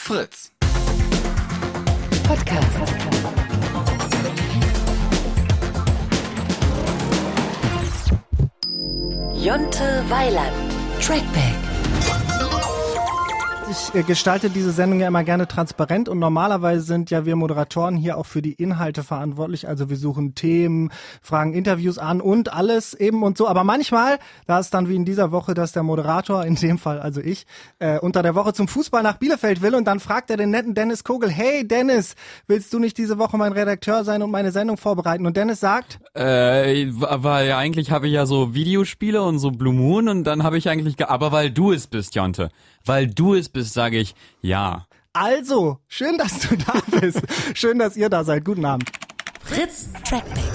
Fritz Podcast. Jonte Weiland. Trackback. Ich gestalte diese Sendung ja immer gerne transparent und normalerweise sind ja wir Moderatoren hier auch für die Inhalte verantwortlich. Also wir suchen Themen, fragen Interviews an und alles eben und so. Aber manchmal, da ist dann wie in dieser Woche, dass der Moderator, in dem Fall also ich, unter der Woche zum Fußball nach Bielefeld will und dann fragt er den netten Dennis Kogel, hey Dennis, willst du nicht diese Woche mein Redakteur sein und meine Sendung vorbereiten? Und Dennis sagt, aber ja, eigentlich habe ich ja so Videospiele und so Blue Moon und dann habe ich eigentlich, aber weil du es bist, Jonte. Weil du es bist, sage ich ja. Also, schön, dass du da bist. Schön, dass ihr da seid. Guten Abend. Fritz Trackback.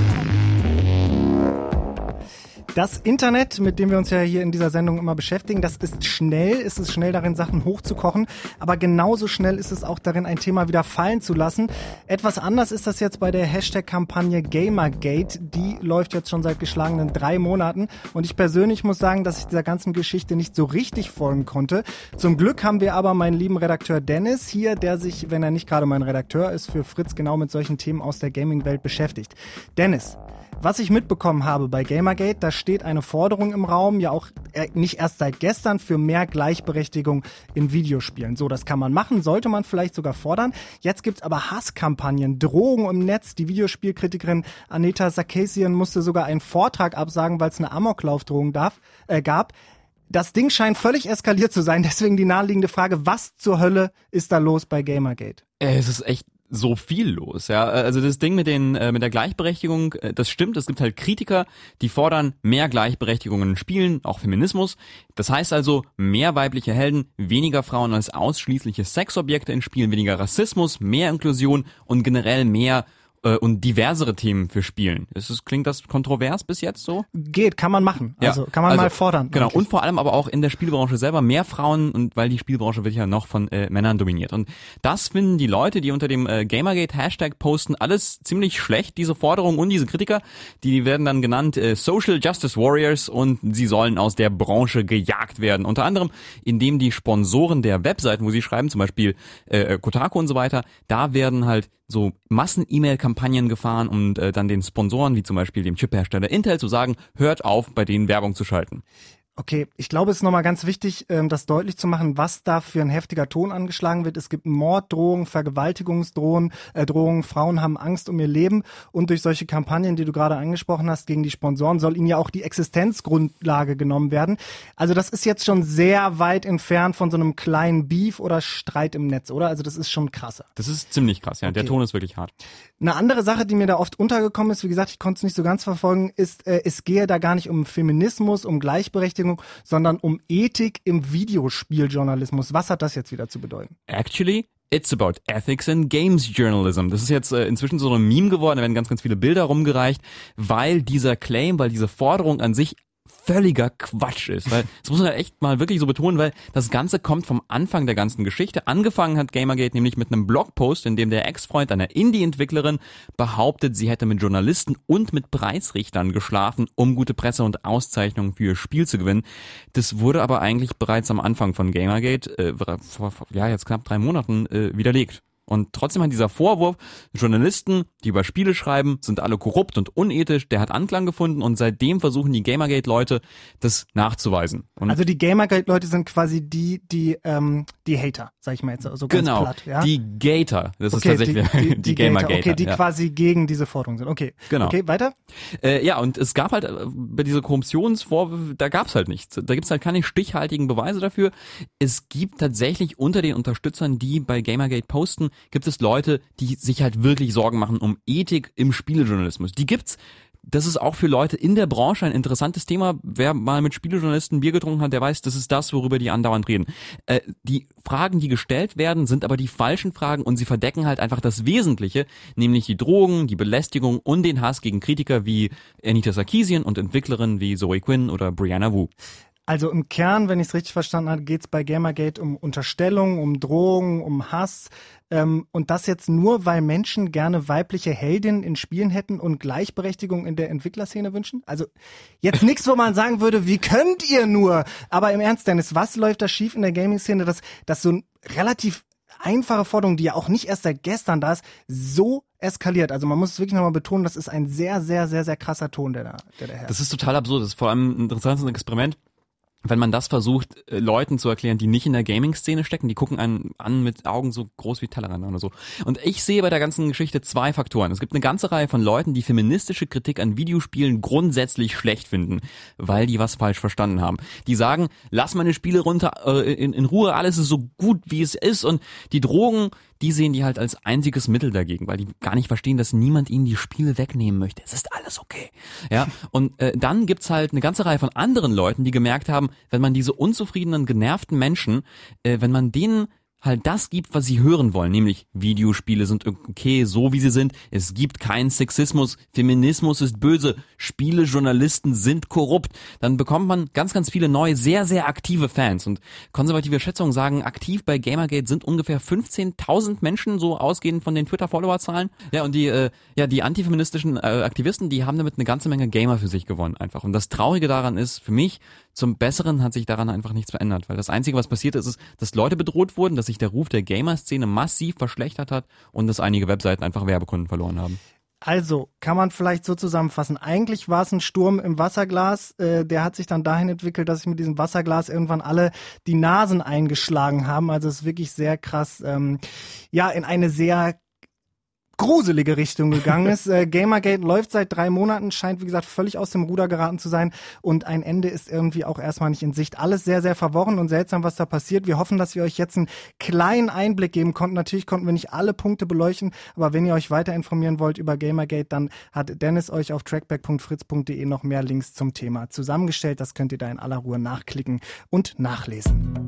Das Internet, mit dem wir uns ja hier in dieser Sendung immer beschäftigen, das ist schnell. Es ist schnell darin, Sachen hochzukochen. Aber genauso schnell ist es auch darin, ein Thema wieder fallen zu lassen. Etwas anders ist das jetzt bei der Hashtag-Kampagne Gamergate. Die läuft jetzt schon seit geschlagenen 3 Monaten. Und ich persönlich muss sagen, dass ich dieser ganzen Geschichte nicht so richtig folgen konnte. Zum Glück haben wir aber meinen lieben Redakteur Dennis hier, der sich, wenn er nicht gerade mein Redakteur ist, für Fritz genau mit solchen Themen aus der Gaming-Welt beschäftigt. Dennis, was ich mitbekommen habe bei Gamergate, da steht eine Forderung im Raum, ja auch nicht erst seit gestern, für mehr Gleichberechtigung in Videospielen. So, das kann man machen, sollte man vielleicht sogar fordern. Jetzt gibt's aber Hasskampagnen, Drohungen im Netz. Die Videospielkritikerin Aneta Sarkeesian musste sogar einen Vortrag absagen, weil es eine Amoklaufdrohung gab. Das Ding scheint völlig eskaliert zu sein, deswegen die naheliegende Frage, was zur Hölle ist da los bei Gamergate? Es ist echt so viel los, ja. Also das Ding mit der Gleichberechtigung, das stimmt. Es gibt halt Kritiker, die fordern mehr Gleichberechtigung in Spielen, auch Feminismus. Das heißt also mehr weibliche Helden, weniger Frauen als ausschließliche Sexobjekte in Spielen, weniger Rassismus, mehr Inklusion und generell mehr und diversere Themen für Spielen. Klingt das kontrovers bis jetzt so? Geht, kann man machen. Also kann man mal fordern. Genau, eigentlich. und vor allem aber auch in der Spielbranche selber mehr Frauen, und weil die Spielbranche wird ja noch von Männern dominiert. Und das finden die Leute, die unter dem Gamergate-Hashtag posten, alles ziemlich schlecht, diese Forderungen und diese Kritiker. Die werden dann genannt Social Justice Warriors und sie sollen aus der Branche gejagt werden. Unter anderem, indem die Sponsoren der Webseiten, wo sie schreiben, zum Beispiel Kotaku und so weiter, da werden halt so Massen-E-Mail-Kampagnen gefahren und dann den Sponsoren, wie zum Beispiel dem Chiphersteller Intel, zu sagen, hört auf, bei denen Werbung zu schalten. Okay, ich glaube, es ist nochmal ganz wichtig, das deutlich zu machen, was da für ein heftiger Ton angeschlagen wird. Es gibt Morddrohungen, Vergewaltigungsdrohungen, Frauen haben Angst um ihr Leben und durch solche Kampagnen, die du gerade angesprochen hast, gegen die Sponsoren, soll ihnen ja auch die Existenzgrundlage genommen werden. Also das ist jetzt schon sehr weit entfernt von so einem kleinen Beef oder Streit im Netz, oder? Also das ist schon krasser. Das ist ziemlich krass, ja. Okay. Der Ton ist wirklich hart. Eine andere Sache, die mir da oft untergekommen ist, wie gesagt, ich konnte es nicht so ganz verfolgen, ist, es gehe da gar nicht um Feminismus, um Gleichberechtigung, sondern um Ethik im Videospieljournalismus. Was hat das jetzt wieder zu bedeuten? Actually, it's about ethics in games journalism. Das ist jetzt inzwischen so ein Meme geworden, da werden ganz, ganz viele Bilder rumgereicht, weil dieser Claim, weil diese Forderung an sich völliger Quatsch ist, weil das muss man ja echt mal wirklich so betonen, weil das Ganze kommt vom Anfang der ganzen Geschichte. Angefangen hat Gamergate nämlich mit einem Blogpost, in dem der Ex-Freund einer Indie-Entwicklerin behauptet, sie hätte mit Journalisten und mit Preisrichtern geschlafen, um gute Presse und Auszeichnungen für ihr Spiel zu gewinnen. Das wurde aber eigentlich bereits am Anfang von Gamergate, vor jetzt knapp 3 Monaten, widerlegt. Und trotzdem hat dieser Vorwurf, Journalisten, die über Spiele schreiben, sind alle korrupt und unethisch, der hat Anklang gefunden und seitdem versuchen die Gamergate-Leute, das nachzuweisen. Und also die Gamergate-Leute sind quasi die Hater, sag ich mal jetzt so ganz platt. Ja? Die Gator, das ist tatsächlich die Gamergate. Okay, die quasi gegen diese Forderung sind. Okay, genau. Okay, weiter? Und es gab halt bei dieser Korruptionsvorwürfe, da gab's halt nichts. Da gibt's halt keine stichhaltigen Beweise dafür. Es gibt tatsächlich unter den Unterstützern, die bei Gamergate posten, gibt es Leute, die sich halt wirklich Sorgen machen um Ethik im Spielejournalismus. Die gibt's. Das ist auch für Leute in der Branche ein interessantes Thema. Wer mal mit Spielejournalisten Bier getrunken hat, der weiß, das ist das, worüber die andauernd reden. Die Fragen, die gestellt werden, sind aber die falschen Fragen und sie verdecken halt einfach das Wesentliche, nämlich die Drogen, die Belästigung und den Hass gegen Kritiker wie Aneta Sarkeesian und Entwicklerinnen wie Zoe Quinn oder Brianna Wu. Also im Kern, wenn ich es richtig verstanden habe, geht es bei Gamergate um Unterstellung, um Drohungen, um Hass. Und das jetzt nur, weil Menschen gerne weibliche Heldinnen in Spielen hätten und Gleichberechtigung in der Entwicklerszene wünschen? Also jetzt nichts, wo man sagen würde, wie könnt ihr nur? Aber im Ernst, Dennis, was läuft da schief in der Gaming-Szene, dass so ein relativ einfache Forderung, die ja auch nicht erst seit gestern da ist, so eskaliert. Also man muss es wirklich nochmal betonen, das ist ein sehr, sehr, sehr, sehr krasser Ton, der da herrscht. Das ist total absurd. Das ist vor allem ein interessantes Experiment. Wenn man das versucht, Leuten zu erklären, die nicht in der Gaming-Szene stecken, die gucken einen an mit Augen so groß wie Tellerrand oder so. Und ich sehe bei der ganzen Geschichte 2 Faktoren. Es gibt eine ganze Reihe von Leuten, die feministische Kritik an Videospielen grundsätzlich schlecht finden, weil die was falsch verstanden haben. Die sagen, lass meine Spiele runter, in Ruhe, alles ist so gut, wie es ist. Und die Drogen, die sehen die halt als einziges Mittel dagegen, weil die gar nicht verstehen, dass niemand ihnen die Spiele wegnehmen möchte. Es ist alles okay. Ja, und dann gibt's halt eine ganze Reihe von anderen Leuten, die gemerkt haben, wenn man diese unzufriedenen, genervten Menschen, wenn man denen halt das gibt, was sie hören wollen, nämlich Videospiele sind okay, so wie sie sind, es gibt keinen Sexismus, Feminismus ist böse, Spielejournalisten sind korrupt, dann bekommt man ganz, ganz viele neue, sehr, sehr aktive Fans und konservative Schätzungen sagen, aktiv bei Gamergate sind ungefähr 15.000 Menschen, so ausgehend von den Twitter-Follower-Zahlen. Ja, und die antifeministischen Aktivisten, die haben damit eine ganze Menge Gamer für sich gewonnen einfach. Und das Traurige daran ist, für mich, zum Besseren hat sich daran einfach nichts verändert, weil das Einzige, was passiert ist, dass Leute bedroht wurden, dass sich der Ruf der Gamer-Szene massiv verschlechtert hat und dass einige Webseiten einfach Werbekunden verloren haben. Also, kann man vielleicht so zusammenfassen. Eigentlich war es ein Sturm im Wasserglas, der hat sich dann dahin entwickelt, dass sich mit diesem Wasserglas irgendwann alle die Nasen eingeschlagen haben. Also es ist wirklich sehr krass, in eine sehr gruselige Richtung gegangen ist. Gamergate läuft seit 3 Monaten, scheint wie gesagt völlig aus dem Ruder geraten zu sein und ein Ende ist irgendwie auch erstmal nicht in Sicht. Alles sehr, sehr verworren und seltsam, was da passiert. Wir hoffen, dass wir euch jetzt einen kleinen Einblick geben konnten. Natürlich konnten wir nicht alle Punkte beleuchten, aber wenn ihr euch weiter informieren wollt über Gamergate, dann hat Dennis euch auf trackback.fritz.de noch mehr Links zum Thema zusammengestellt. Das könnt ihr da in aller Ruhe nachklicken und nachlesen.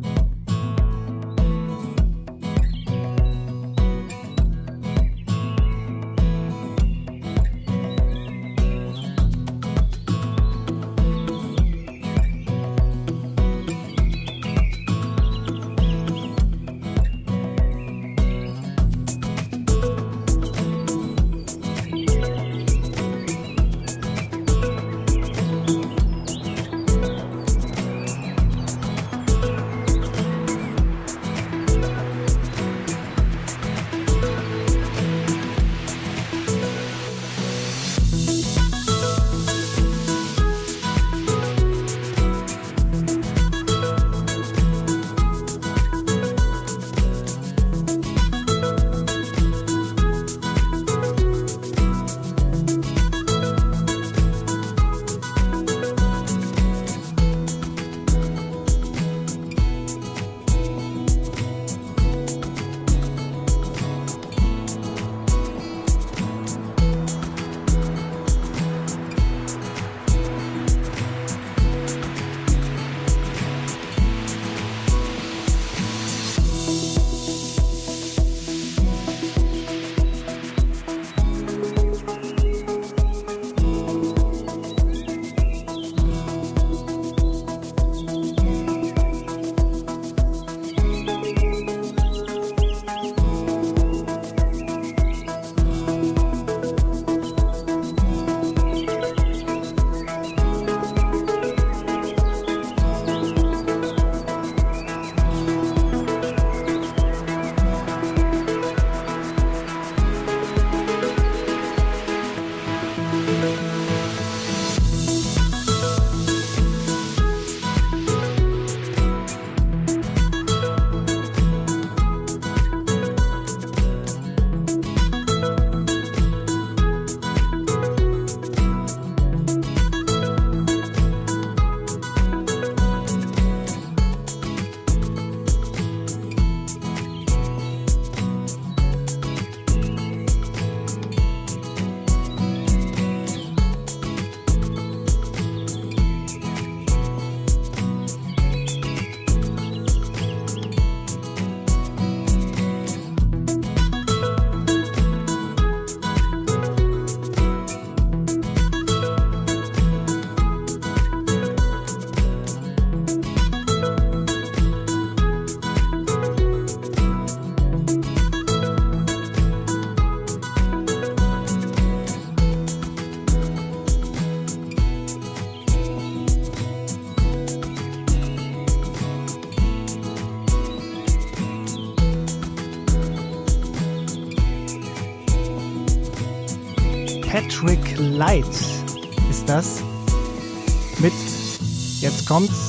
Patrick Light ist das mit, jetzt kommt's,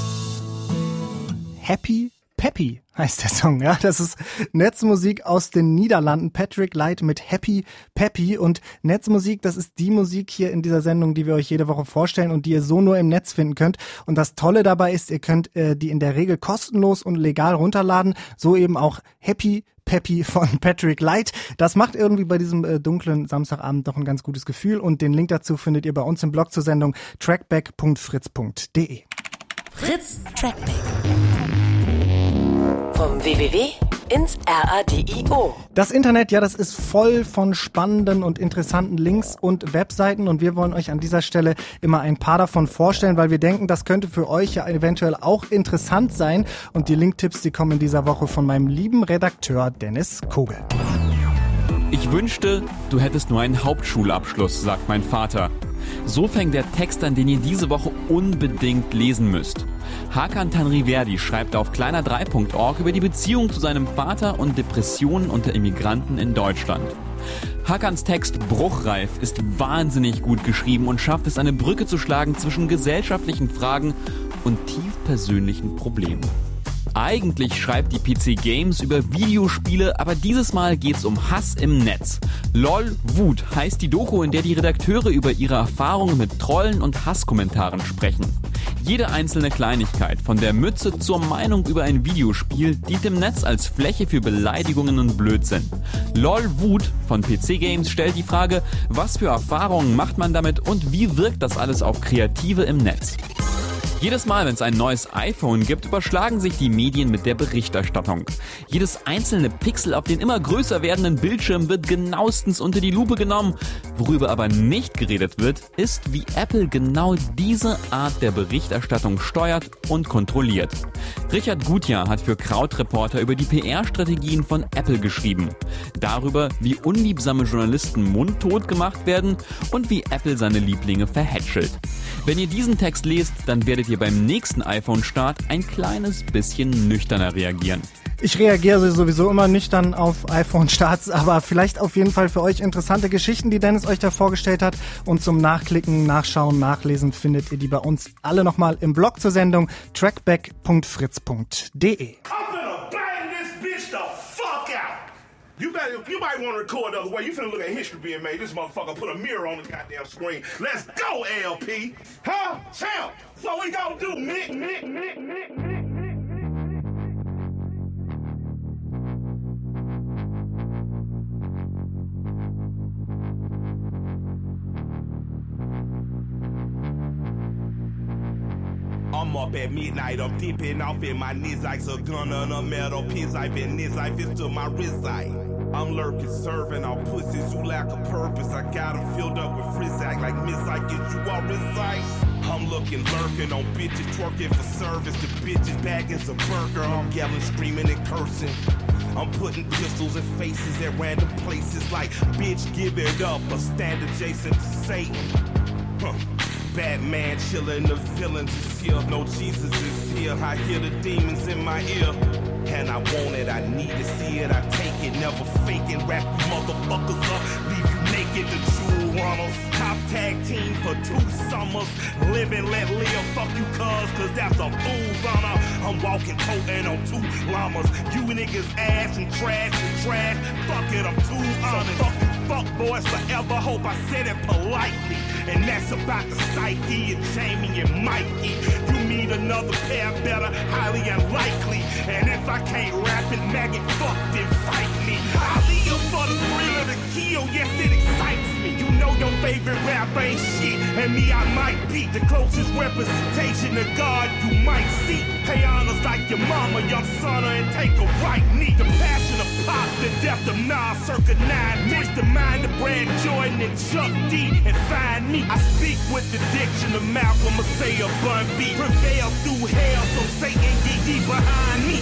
Happy Peppy heißt der Song, ja. Das ist Netzmusik aus den Niederlanden. Patrick Light mit Happy Peppy. Und Netzmusik, das ist die Musik hier in dieser Sendung, die wir euch jede Woche vorstellen und die ihr so nur im Netz finden könnt. Und das Tolle dabei ist, ihr könnt die in der Regel kostenlos und legal runterladen. So eben auch Happy Peppy von Patrick Light. Das macht irgendwie bei diesem dunklen Samstagabend doch ein ganz gutes Gefühl. Und den Link dazu findet ihr bei uns im Blog zur Sendung trackback.fritz.de. Fritz Trackback. Vom www ins RADIO. Das Internet, ja, das ist voll von spannenden und interessanten Links und Webseiten und wir wollen euch an dieser Stelle immer ein paar davon vorstellen, weil wir denken, das könnte für euch ja eventuell auch interessant sein. Und die Linktipps, die kommen in dieser Woche von meinem lieben Redakteur Dennis Kogel. Ich wünschte, du hättest nur einen Hauptschulabschluss, sagt mein Vater. So fängt der Text an, den ihr diese Woche unbedingt lesen müsst. Hakan Tanriverdi schreibt auf kleiner3.org über die Beziehung zu seinem Vater und Depressionen unter Immigranten in Deutschland. Hakans Text Bruchreif ist wahnsinnig gut geschrieben und schafft es, eine Brücke zu schlagen zwischen gesellschaftlichen Fragen und tief persönlichen Problemen. Eigentlich schreibt die PC Games über Videospiele, aber dieses Mal geht's um Hass im Netz. LOL Wut heißt die Doku, in der die Redakteure über ihre Erfahrungen mit Trollen und Hasskommentaren sprechen. Jede einzelne Kleinigkeit, von der Mütze zur Meinung über ein Videospiel, dient im Netz als Fläche für Beleidigungen und Blödsinn. LOL Wut von PC Games stellt die Frage, was für Erfahrungen macht man damit und wie wirkt das alles auf Kreative im Netz? Jedes Mal, wenn es ein neues iPhone gibt, überschlagen sich die Medien mit der Berichterstattung. Jedes einzelne Pixel auf den immer größer werdenden Bildschirm wird genauestens unter die Lupe genommen. Worüber aber nicht geredet wird, ist, wie Apple genau diese Art der Berichterstattung steuert und kontrolliert. Richard Gutjahr hat für Krautreporter über die PR-Strategien von Apple geschrieben. Darüber, wie unliebsame Journalisten mundtot gemacht werden und wie Apple seine Lieblinge verhätschelt. Wenn ihr diesen Text lest, dann werdet ihr beim nächsten iPhone-Start ein kleines bisschen nüchterner reagieren. Ich reagiere sowieso immer nüchtern auf iPhone-Starts, aber vielleicht auf jeden Fall für euch interessante Geschichten, die Dennis euch da vorgestellt hat. Und zum Nachklicken, Nachschauen, Nachlesen findet ihr die bei uns alle nochmal im Blog zur Sendung trackback.fritz.de. You might want to record the other way. You finna look at history being made. This motherfucker put a mirror on the goddamn screen. Let's go, LP. Huh? Champ. So we gonna do, Mick. I'm up at midnight, I'm dipping off in my knees like a gun on a metal piece. I've been this life is to my wrist side. I'm lurking, serving all pussies who lack a purpose. I got them filled up with frizz act like Miss I get you all recite. I'm looking, lurking on bitches, twerking for service. The bitches bagging some burger. I'm yelling, screaming and cursing. I'm putting pistols in faces at random places like, bitch, give it up, or stand adjacent to Satan. Batman chillin', the villains is here. No, Jesus is here. I hear the demons in my ear. And I want it, I need to see it. I take it, never faking. Wrap you motherfuckers up, leave you naked. The jewel runners, top tag team for 2 summers. Live and let live, fuck you cuz that's a fool's honor. I'm walking, toting on 2 llamas. You niggas ass and trash. Fuck it, I'm too honest. Fuck boys forever, hope I said it politely. And that's about the psyche and Jamie and Mikey. You meet another pair better, highly unlikely. And if I can't rap it, maggot, fuck, then fight me. I live for the thrill of the kill, yes it excites me. You know your favorite rap ain't shit, and me I might be the closest representation of God you might see. Pay honors like your mama, young son, and take a right knee. The passion of pop, the depth of Nas, circa 9. Mix the mind of Brad Jordan and Chuck D, and find me. I speak with the diction of Malcolm, Messiah, Bun B. Prevail through hell, so Satan get ye behind me.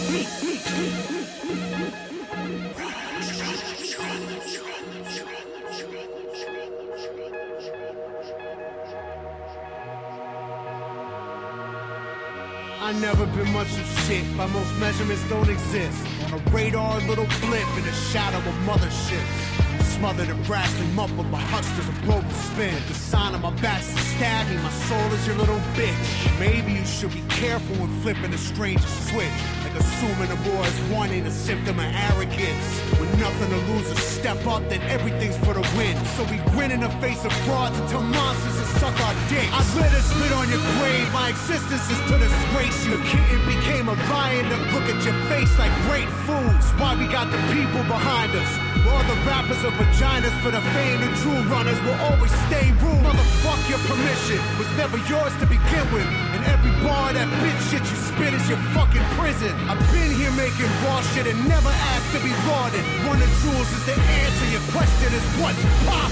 I never been much of shit, by most measurements don't exist. On a radar, little blip in the shadow of motherships. smothered and brassly muffled by hucksters of global spin. The sign on my back's to stab me, my soul is your little bitch. Maybe you should be careful when flipping a stranger's switch. Like assuming the war is won ain't a symptom of arrogance. With nothing to lose or step up, then everything's for the win. So we grin in the face of frauds and tell monsters to suck our dicks. I lit a spit on your grave, my existence is to disgrace you. The kitten became a lion to look at your face like great fools. Why we got the people behind us. All the rappers are vaginas for the fame. The true runners will always stay rude. Motherfuck your permission was never yours to begin with. And every bar that bitch shit you spit is your fucking prison. I've been here making raw shit and never asked to be lauded. One of Jules is the answer. Your question is what's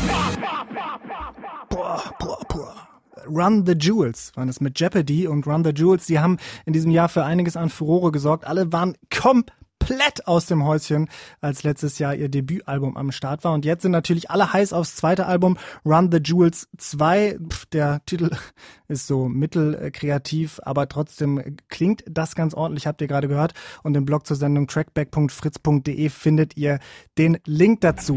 pop? Run the Jewels waren es mit Jeopardy, und Run the Jewels, die haben in diesem Jahr für einiges an Furore gesorgt. Alle waren komplett aus dem Häuschen, als letztes Jahr ihr Debütalbum am Start war. Und jetzt sind natürlich alle heiß aufs zweite Album, Run the Jewels 2. Der Titel ist so mittelkreativ, aber trotzdem klingt das ganz ordentlich, habt ihr gerade gehört. Und im Blog zur Sendung trackback.fritz.de findet ihr den Link dazu.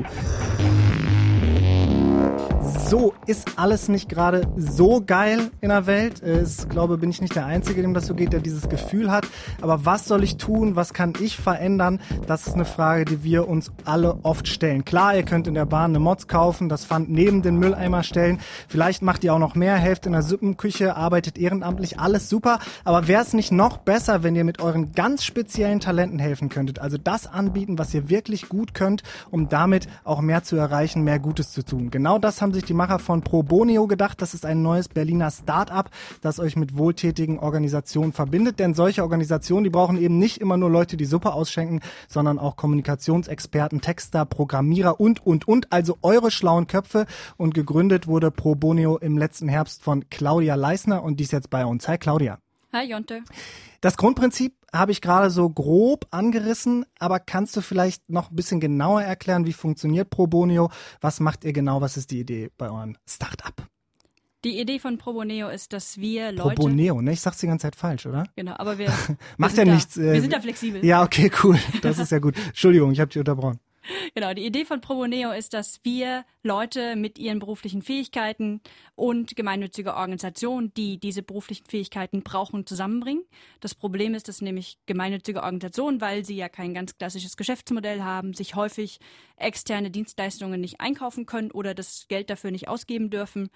So ist alles nicht gerade so geil in der Welt. Ich glaube, bin ich nicht der Einzige, dem das so geht, der dieses Gefühl hat. Aber was soll ich tun? Was kann ich verändern? Das ist eine Frage, die wir uns alle oft stellen. Klar, ihr könnt in der Bahn eine Mods kaufen, das Pfand neben den Mülleimer stellen. Vielleicht macht ihr auch noch mehr, helft in der Suppenküche, arbeitet ehrenamtlich, alles super. Aber wäre es nicht noch besser, wenn ihr mit euren ganz speziellen Talenten helfen könntet? Also das anbieten, was ihr wirklich gut könnt, um damit auch mehr zu erreichen, mehr Gutes zu tun. Genau das haben sich die Macher von Proboneo gedacht. Das ist ein neues Berliner Start-up, das euch mit wohltätigen Organisationen verbindet. Denn solche Organisationen, die brauchen eben nicht immer nur Leute, die Suppe ausschenken, sondern auch Kommunikationsexperten, Texter, Programmierer und. Also eure schlauen Köpfe. Und gegründet wurde Proboneo im letzten Herbst von Claudia Leisner, und die ist jetzt bei uns. Hi Claudia. Hi Jonte. Das Grundprinzip habe ich gerade so grob angerissen, aber kannst du vielleicht noch ein bisschen genauer erklären, wie funktioniert Proboneo? Was macht ihr genau? Was ist die Idee bei eurem Start-up? Die Idee von Proboneo ist, dass wir Leute... Proboneo, ne? Ich sag's die ganze Zeit falsch, oder? Genau, aber wir macht ja nichts. Wir sind da flexibel. Ja, okay, cool. Das ist ja gut. Entschuldigung, ich habe dich unterbrochen. Genau, die Idee von Proboneo ist, dass wir Leute mit ihren beruflichen Fähigkeiten und gemeinnützige Organisationen, die diese beruflichen Fähigkeiten brauchen, zusammenbringen. Das Problem ist, dass nämlich gemeinnützige Organisationen, weil sie ja kein ganz klassisches Geschäftsmodell haben, sich häufig externe Dienstleistungen nicht einkaufen können oder das Geld dafür nicht ausgeben dürfen.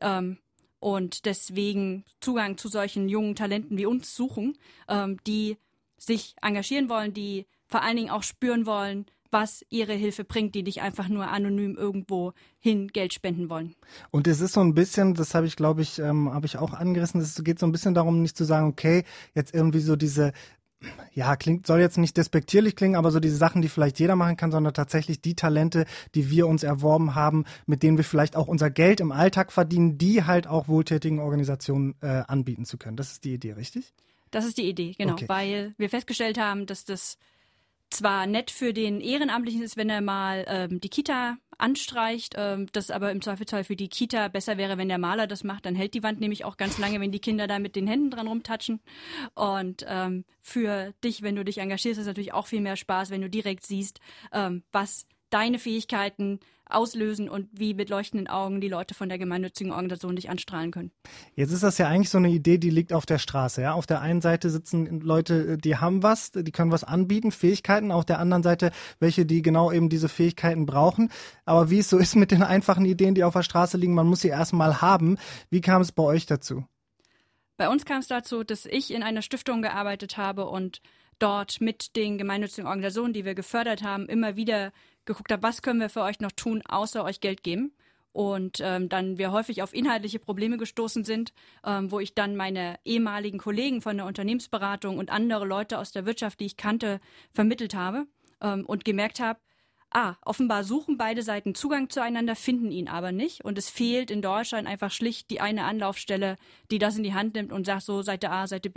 Und deswegen Zugang zu solchen jungen Talenten wie uns suchen, die sich engagieren wollen, die vor allen Dingen auch spüren wollen, was ihre Hilfe bringt, die nicht einfach nur anonym irgendwo hin Geld spenden wollen. Und es ist so ein bisschen, das habe ich, glaube ich, habe ich auch angerissen, es geht so ein bisschen darum, nicht zu sagen, okay, jetzt irgendwie so diese, ja, soll jetzt nicht despektierlich klingen, aber so diese Sachen, die vielleicht jeder machen kann, sondern tatsächlich die Talente, die wir uns erworben haben, mit denen wir vielleicht auch unser Geld im Alltag verdienen, die halt auch wohltätigen Organisationen anbieten zu können. Das ist die Idee, richtig? Das ist die Idee, genau, okay. Weil wir festgestellt haben, dass das zwar nett für den Ehrenamtlichen ist, wenn er mal die Kita anstreicht, das aber im Zweifelsfall für die Kita besser wäre, wenn der Maler das macht, dann hält die Wand nämlich auch ganz lange, wenn die Kinder da mit den Händen dran rumtatschen. Und für dich, wenn du dich engagierst, ist es natürlich auch viel mehr Spaß, wenn du direkt siehst, was deine Fähigkeiten auslösen und wie mit leuchtenden Augen die Leute von der gemeinnützigen Organisation dich anstrahlen können. Jetzt ist das ja eigentlich so eine Idee, die liegt auf der Straße. Ja? Auf der einen Seite sitzen Leute, die haben was, die können was anbieten, Fähigkeiten. Auf der anderen Seite welche, die genau eben diese Fähigkeiten brauchen. Aber wie es so ist mit den einfachen Ideen, die auf der Straße liegen, man muss sie erstmal haben. Wie kam es bei euch dazu? Bei uns kam es dazu, dass ich in einer Stiftung gearbeitet habe und dort mit den gemeinnützigen Organisationen, die wir gefördert haben, immer wieder geguckt habe, was können wir für euch noch tun, außer euch Geld geben. Und dann wir häufig auf inhaltliche Probleme gestoßen sind, wo ich dann meine ehemaligen Kollegen von der Unternehmensberatung und andere Leute aus der Wirtschaft, die ich kannte, vermittelt habe und gemerkt habe, offenbar suchen beide Seiten Zugang zueinander, finden ihn aber nicht. Und es fehlt in Deutschland einfach schlicht die eine Anlaufstelle, die das in die Hand nimmt und sagt so, Seite A, Seite B,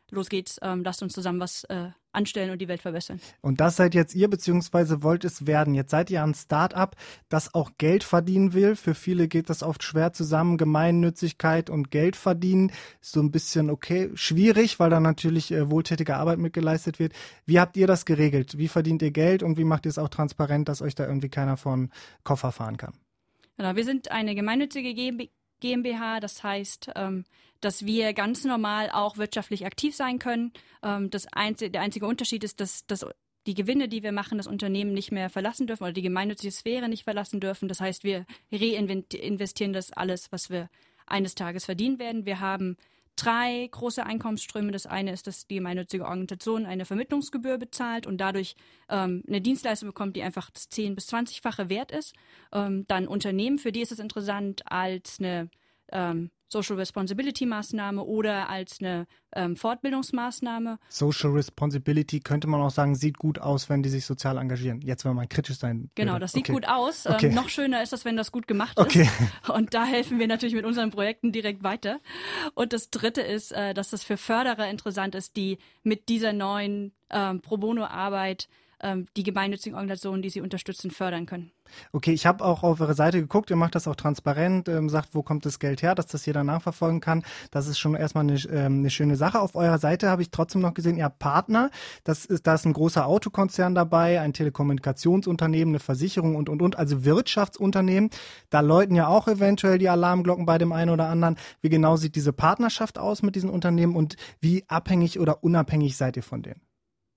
los geht's, lasst uns zusammen was anstellen und die Welt verbessern. Und das seid jetzt ihr, beziehungsweise wollt es werden. Jetzt seid ihr ein Start-up, das auch Geld verdienen will. Für viele geht das oft schwer zusammen. Gemeinnützigkeit und Geld verdienen ist so ein bisschen schwierig, weil da natürlich wohltätige Arbeit mitgeleistet wird. Wie habt ihr das geregelt? Wie verdient ihr Geld und wie macht ihr es auch transparent, dass euch da irgendwie keiner von Koffer fahren kann? Genau, wir sind eine gemeinnützige GmbH, das heißt, dass wir ganz normal auch wirtschaftlich aktiv sein können. Der einzige Unterschied ist, dass die Gewinne, die wir machen, das Unternehmen nicht mehr verlassen dürfen oder die gemeinnützige Sphäre nicht verlassen dürfen. Das heißt, wir reinvestieren das alles, was wir eines Tages verdienen werden. Wir haben 3 große Einkommensströme. Das eine ist, dass die gemeinnützige Organisation eine Vermittlungsgebühr bezahlt und dadurch eine Dienstleistung bekommt, die einfach das 10- bis 20-fache wert ist. Dann Unternehmen, für die ist es interessant als eine Social Responsibility Maßnahme oder als eine Fortbildungsmaßnahme. Social Responsibility könnte man auch sagen, sieht gut aus, wenn die sich sozial engagieren. Jetzt, wenn man kritisch sein Genau, würde. das sieht gut aus. Okay. Noch schöner ist das, wenn das gut gemacht Okay. ist. Und da helfen wir natürlich mit unseren Projekten direkt weiter. Und das Dritte ist, dass das für Förderer interessant ist, die mit dieser neuen Pro Bono-Arbeit die gemeinnützigen Organisationen, die sie unterstützen, fördern können. Okay, ich habe auch auf eure Seite geguckt, ihr macht das auch transparent, sagt, wo kommt das Geld her, dass das jeder nachverfolgen kann. Das ist schon erstmal eine schöne Sache. Auf eurer Seite habe ich trotzdem noch gesehen, ihr habt Partner. Da ist ein großer Autokonzern dabei, ein Telekommunikationsunternehmen, eine Versicherung und, also Wirtschaftsunternehmen. Da läuten ja auch eventuell die Alarmglocken bei dem einen oder anderen. Wie genau sieht diese Partnerschaft aus mit diesen Unternehmen und wie abhängig oder unabhängig seid ihr von denen?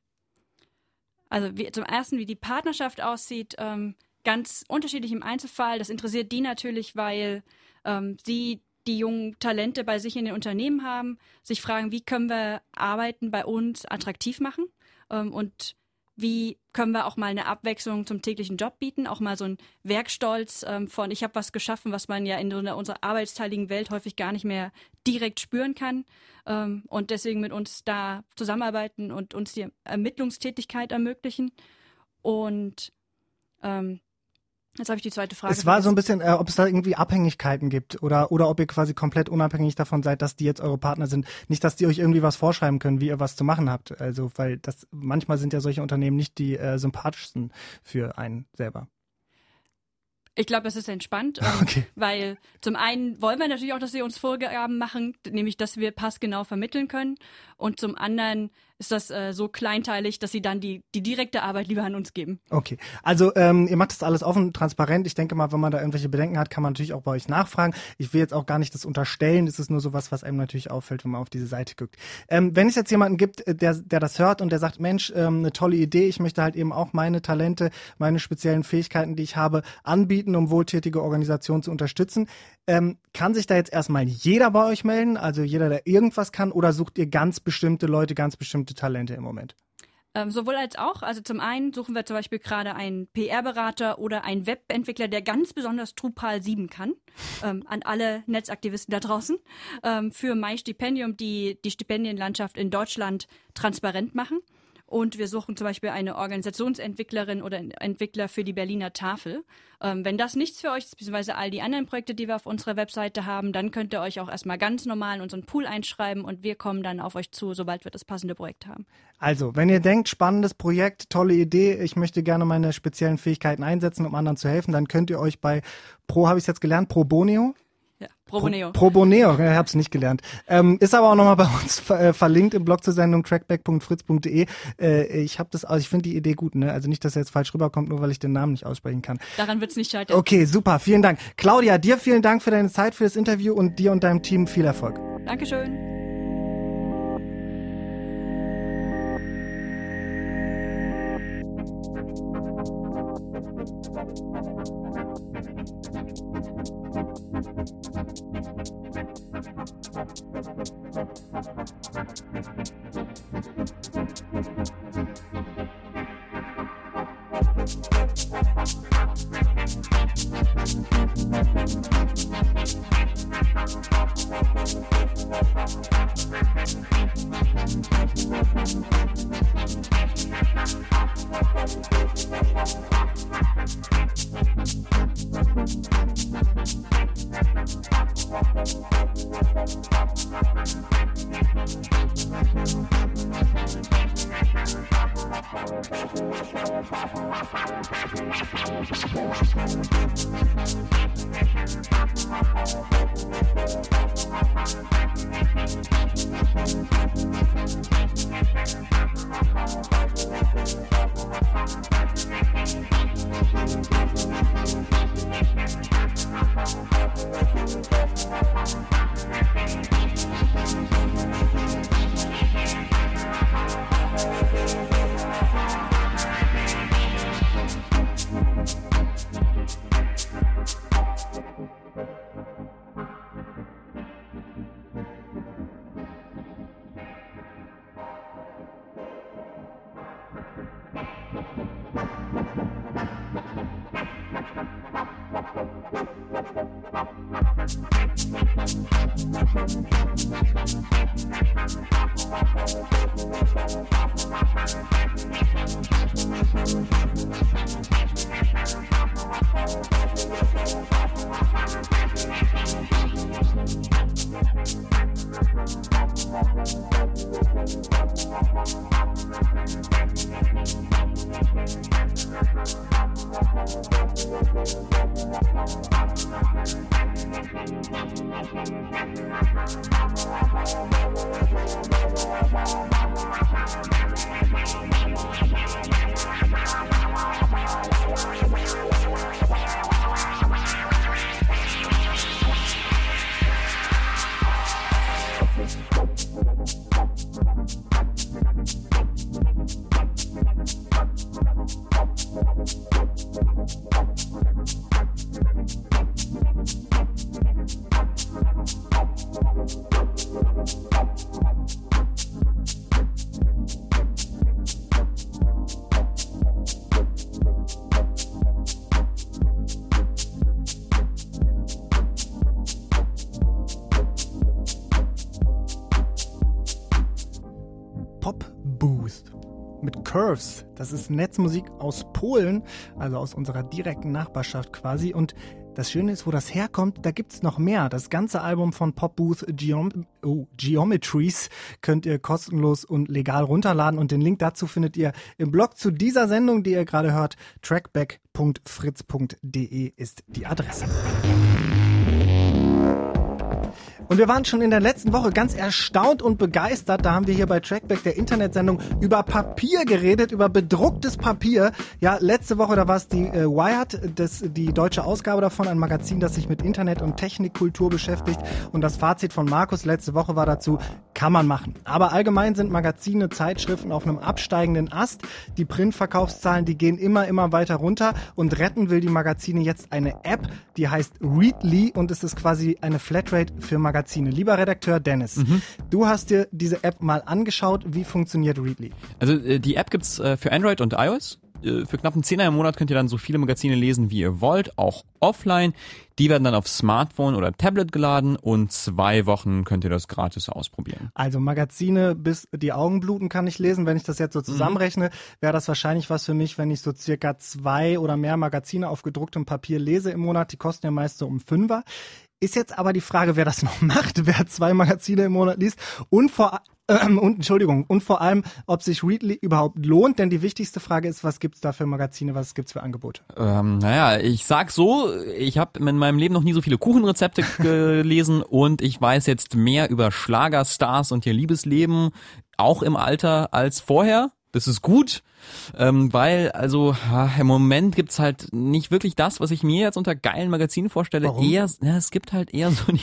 Also zum Ersten, wie die Partnerschaft aussieht, ganz unterschiedlich im Einzelfall. Das interessiert die natürlich, weil sie die jungen Talente bei sich in den Unternehmen haben, sich fragen, wie können wir Arbeiten bei uns attraktiv machen und wie können wir auch mal eine Abwechslung zum täglichen Job bieten, auch mal so ein Werkstolz von ich habe was geschaffen, was man ja in so unserer arbeitsteiligen Welt häufig gar nicht mehr direkt spüren kann und deswegen mit uns da zusammenarbeiten und uns die Ermittlungstätigkeit ermöglichen. Und jetzt habe ich die zweite Frage. Es war so ein bisschen, ob es da irgendwie Abhängigkeiten gibt oder ob ihr quasi komplett unabhängig davon seid, dass die jetzt eure Partner sind. Nicht, dass die euch irgendwie was vorschreiben können, wie ihr was zu machen habt. Also, weil manchmal sind ja solche Unternehmen nicht die sympathischsten für einen selber. Ich glaube, es ist entspannt, Okay. weil zum einen wollen wir natürlich auch, dass sie uns Vorgaben machen, nämlich, dass wir passgenau vermitteln können. Und zum anderen ist das so kleinteilig, dass sie dann die direkte Arbeit lieber an uns geben. Okay, also ihr macht das alles offen, transparent. Ich denke mal, wenn man da irgendwelche Bedenken hat, kann man natürlich auch bei euch nachfragen. Ich will jetzt auch gar nicht das unterstellen. Es ist nur sowas, was einem natürlich auffällt, wenn man auf diese Seite guckt. Wenn es jetzt jemanden gibt, der das hört und der sagt, Mensch, eine tolle Idee, ich möchte halt eben auch meine Talente, meine speziellen Fähigkeiten, die ich habe, anbieten, um wohltätige Organisationen zu unterstützen. Kann sich da jetzt erstmal jeder bei euch melden? Also jeder, der irgendwas kann? Oder sucht ihr ganz bestimmte Leute, ganz bestimmte Talente im Moment? Sowohl als auch. Also zum einen suchen wir zum Beispiel gerade einen PR-Berater oder einen Webentwickler, der ganz besonders Drupal 7 kann. An alle Netzaktivisten da draußen. Für My Stipendium, die Stipendienlandschaft in Deutschland transparent machen. Und wir suchen zum Beispiel eine Organisationsentwicklerin oder Entwickler für die Berliner Tafel. Wenn das nichts für euch ist, beziehungsweise all die anderen Projekte, die wir auf unserer Webseite haben, dann könnt ihr euch auch erstmal ganz normal in unseren Pool einschreiben und wir kommen dann auf euch zu, sobald wir das passende Projekt haben. Also, wenn ihr denkt, spannendes Projekt, tolle Idee, ich möchte gerne meine speziellen Fähigkeiten einsetzen, um anderen zu helfen, dann könnt ihr euch bei Pro Bono? Ja, Pro Bono. Pro Bono, ich hab's nicht gelernt. Ist aber auch nochmal bei uns verlinkt im Blog zur Sendung trackback.fritz.de. Ich finde die Idee gut, ne? Also nicht, dass er jetzt falsch rüberkommt, nur weil ich den Namen nicht aussprechen kann. Daran wird's nicht scheitern. Okay, super, vielen Dank. Claudia, dir vielen Dank für deine Zeit, für das Interview und dir und deinem Team viel Erfolg. Dankeschön. Mit Curves. Das ist Netzmusik aus Polen, also aus unserer direkten Nachbarschaft quasi. Und das Schöne ist, wo das herkommt, da gibt's noch mehr. Das ganze Album von Pop Booth Geometries könnt ihr kostenlos und legal runterladen. Und den Link dazu findet ihr im Blog zu dieser Sendung, die ihr gerade hört. Trackback.fritz.de ist die Adresse. Und wir waren schon in der letzten Woche ganz erstaunt und begeistert. Da haben wir hier bei Trackback, der Internetsendung, über Papier geredet, über bedrucktes Papier. Ja, letzte Woche, da war es die Wired, die deutsche Ausgabe davon, ein Magazin, das sich mit Internet und Technikkultur beschäftigt. Und das Fazit von Markus letzte Woche war dazu, kann man machen. Aber allgemein sind Magazine, Zeitschriften auf einem absteigenden Ast. Die Printverkaufszahlen, die gehen immer weiter runter. Und retten will die Magazine jetzt eine App, die heißt Readly und es ist quasi eine Flatrate für Magazine. Lieber Redakteur Dennis, du hast dir diese App mal angeschaut. Wie funktioniert Readly? Also die App gibt's für Android und iOS. Für knapp einen Zehner im Monat könnt ihr dann so viele Magazine lesen, wie ihr wollt, auch offline. Die werden dann auf Smartphone oder Tablet geladen und 2 Wochen könnt ihr das gratis ausprobieren. Also Magazine bis die Augen bluten kann ich lesen. Wenn ich das jetzt so zusammenrechne, wäre das wahrscheinlich was für mich, wenn ich so circa 2 oder mehr Magazine auf gedrucktem Papier lese im Monat. Die kosten ja meist so um 5er. Ist jetzt aber die Frage, wer das noch macht, wer 2 Magazine im Monat liest und vor allem, ob sich Readly überhaupt lohnt, denn die wichtigste Frage ist, was gibt's da für Magazine, was gibt's für Angebote? Ich sag so, ich habe in meinem Leben noch nie so viele Kuchenrezepte gelesen und ich weiß jetzt mehr über Schlagerstars und ihr Liebesleben, auch im Alter, als vorher. Das ist gut, weil im Moment gibt's halt nicht wirklich das, was ich mir jetzt unter geilen Magazinen vorstelle. Warum? Es gibt halt eher so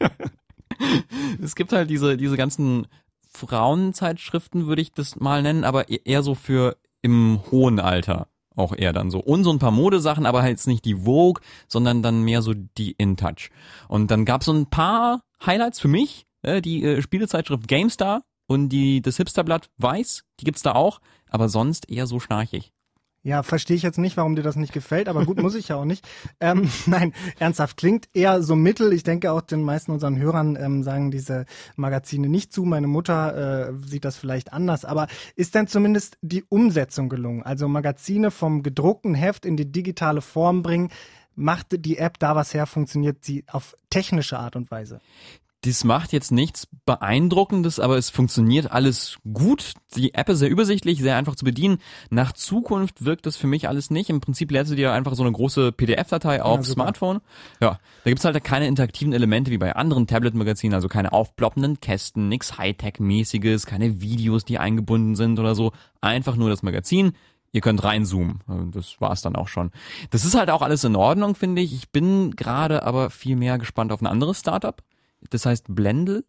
diese ganzen Frauenzeitschriften, würde ich das mal nennen, aber eher so für im hohen Alter auch eher dann so. Und so ein paar Modesachen, aber halt nicht die Vogue, sondern dann mehr so die InTouch. Und dann gab's so ein paar Highlights für mich, die Spielezeitschrift GameStar und das Hipsterblatt Weiß, die gibt's da auch, aber sonst eher so schnarchig. Ja, verstehe ich jetzt nicht, warum dir das nicht gefällt, aber gut, muss ich ja auch nicht. Nein, ernsthaft, klingt eher so mittel. Ich denke auch den meisten unseren Hörern sagen diese Magazine nicht zu. Meine Mutter sieht das vielleicht anders, aber ist denn zumindest die Umsetzung gelungen? Also Magazine vom gedruckten Heft in die digitale Form bringen, macht die App da was her, funktioniert sie auf technische Art und Weise? Das macht jetzt nichts Beeindruckendes, aber es funktioniert alles gut. Die App ist sehr übersichtlich, sehr einfach zu bedienen. Nach Zukunft wirkt das für mich alles nicht. Im Prinzip lädst du dir einfach so eine große PDF-Datei aufs Smartphone. Ja, da gibt's halt keine interaktiven Elemente wie bei anderen Tablet-Magazinen, also keine aufploppenden Kästen, nichts Hightech-mäßiges, keine Videos, die eingebunden sind oder so. Einfach nur das Magazin. Ihr könnt reinzoomen. Das war's dann auch schon. Das ist halt auch alles in Ordnung, finde ich. Ich bin gerade aber viel mehr gespannt auf ein anderes Startup. Das heißt Blendle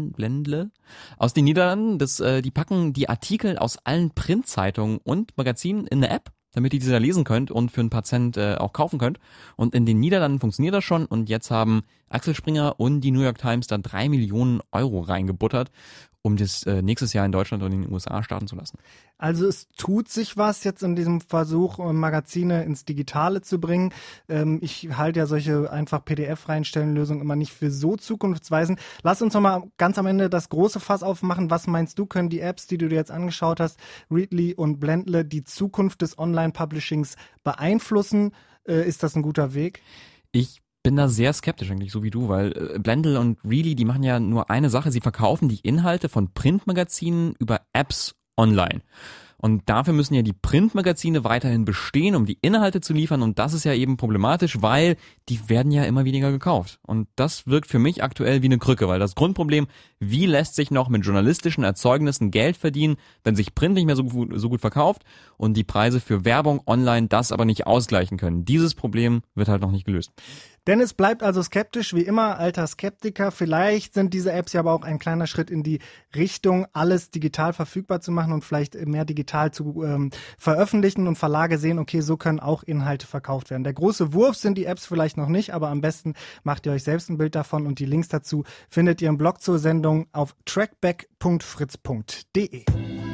aus den Niederlanden. Die packen die Artikel aus allen Printzeitungen und Magazinen in eine App, damit ihr diese da lesen könnt und für ein paar Cent auch kaufen könnt. Und in den Niederlanden funktioniert das schon. Und jetzt haben Axel Springer und die New York Times da 3 Millionen Euro reingebuttert, um das nächstes Jahr in Deutschland und in den USA starten zu lassen. Also es tut sich was jetzt in diesem Versuch, Magazine ins Digitale zu bringen. Ich halte ja solche einfach PDF-Reinstellen-Lösungen immer nicht für so zukunftsweisend. Lass uns nochmal ganz am Ende das große Fass aufmachen. Was meinst du, können die Apps, die du dir jetzt angeschaut hast, Readly und Blendle, die Zukunft des Online-Publishings beeinflussen? Ist das ein guter Weg? Ich bin da sehr skeptisch eigentlich, so wie du, weil Blendle und Readly, die machen ja nur eine Sache, sie verkaufen die Inhalte von Printmagazinen über Apps online. Und dafür müssen ja die Printmagazine weiterhin bestehen, um die Inhalte zu liefern. Und das ist ja eben problematisch, weil die werden ja immer weniger gekauft. Und das wirkt für mich aktuell wie eine Krücke, weil das Grundproblem, wie lässt sich noch mit journalistischen Erzeugnissen Geld verdienen, wenn sich Print nicht mehr so gut verkauft und die Preise für Werbung online das aber nicht ausgleichen können. Dieses Problem wird halt noch nicht gelöst. Dennis bleibt also skeptisch, wie immer, alter Skeptiker. Vielleicht sind diese Apps ja aber auch ein kleiner Schritt in die Richtung, alles digital verfügbar zu machen und vielleicht mehr digital zu veröffentlichen, und Verlage sehen, okay, so können auch Inhalte verkauft werden. Der große Wurf sind die Apps vielleicht noch nicht, aber am besten macht ihr euch selbst ein Bild davon, und die Links dazu findet ihr im Blog zur Sendung auf trackback.fritz.de.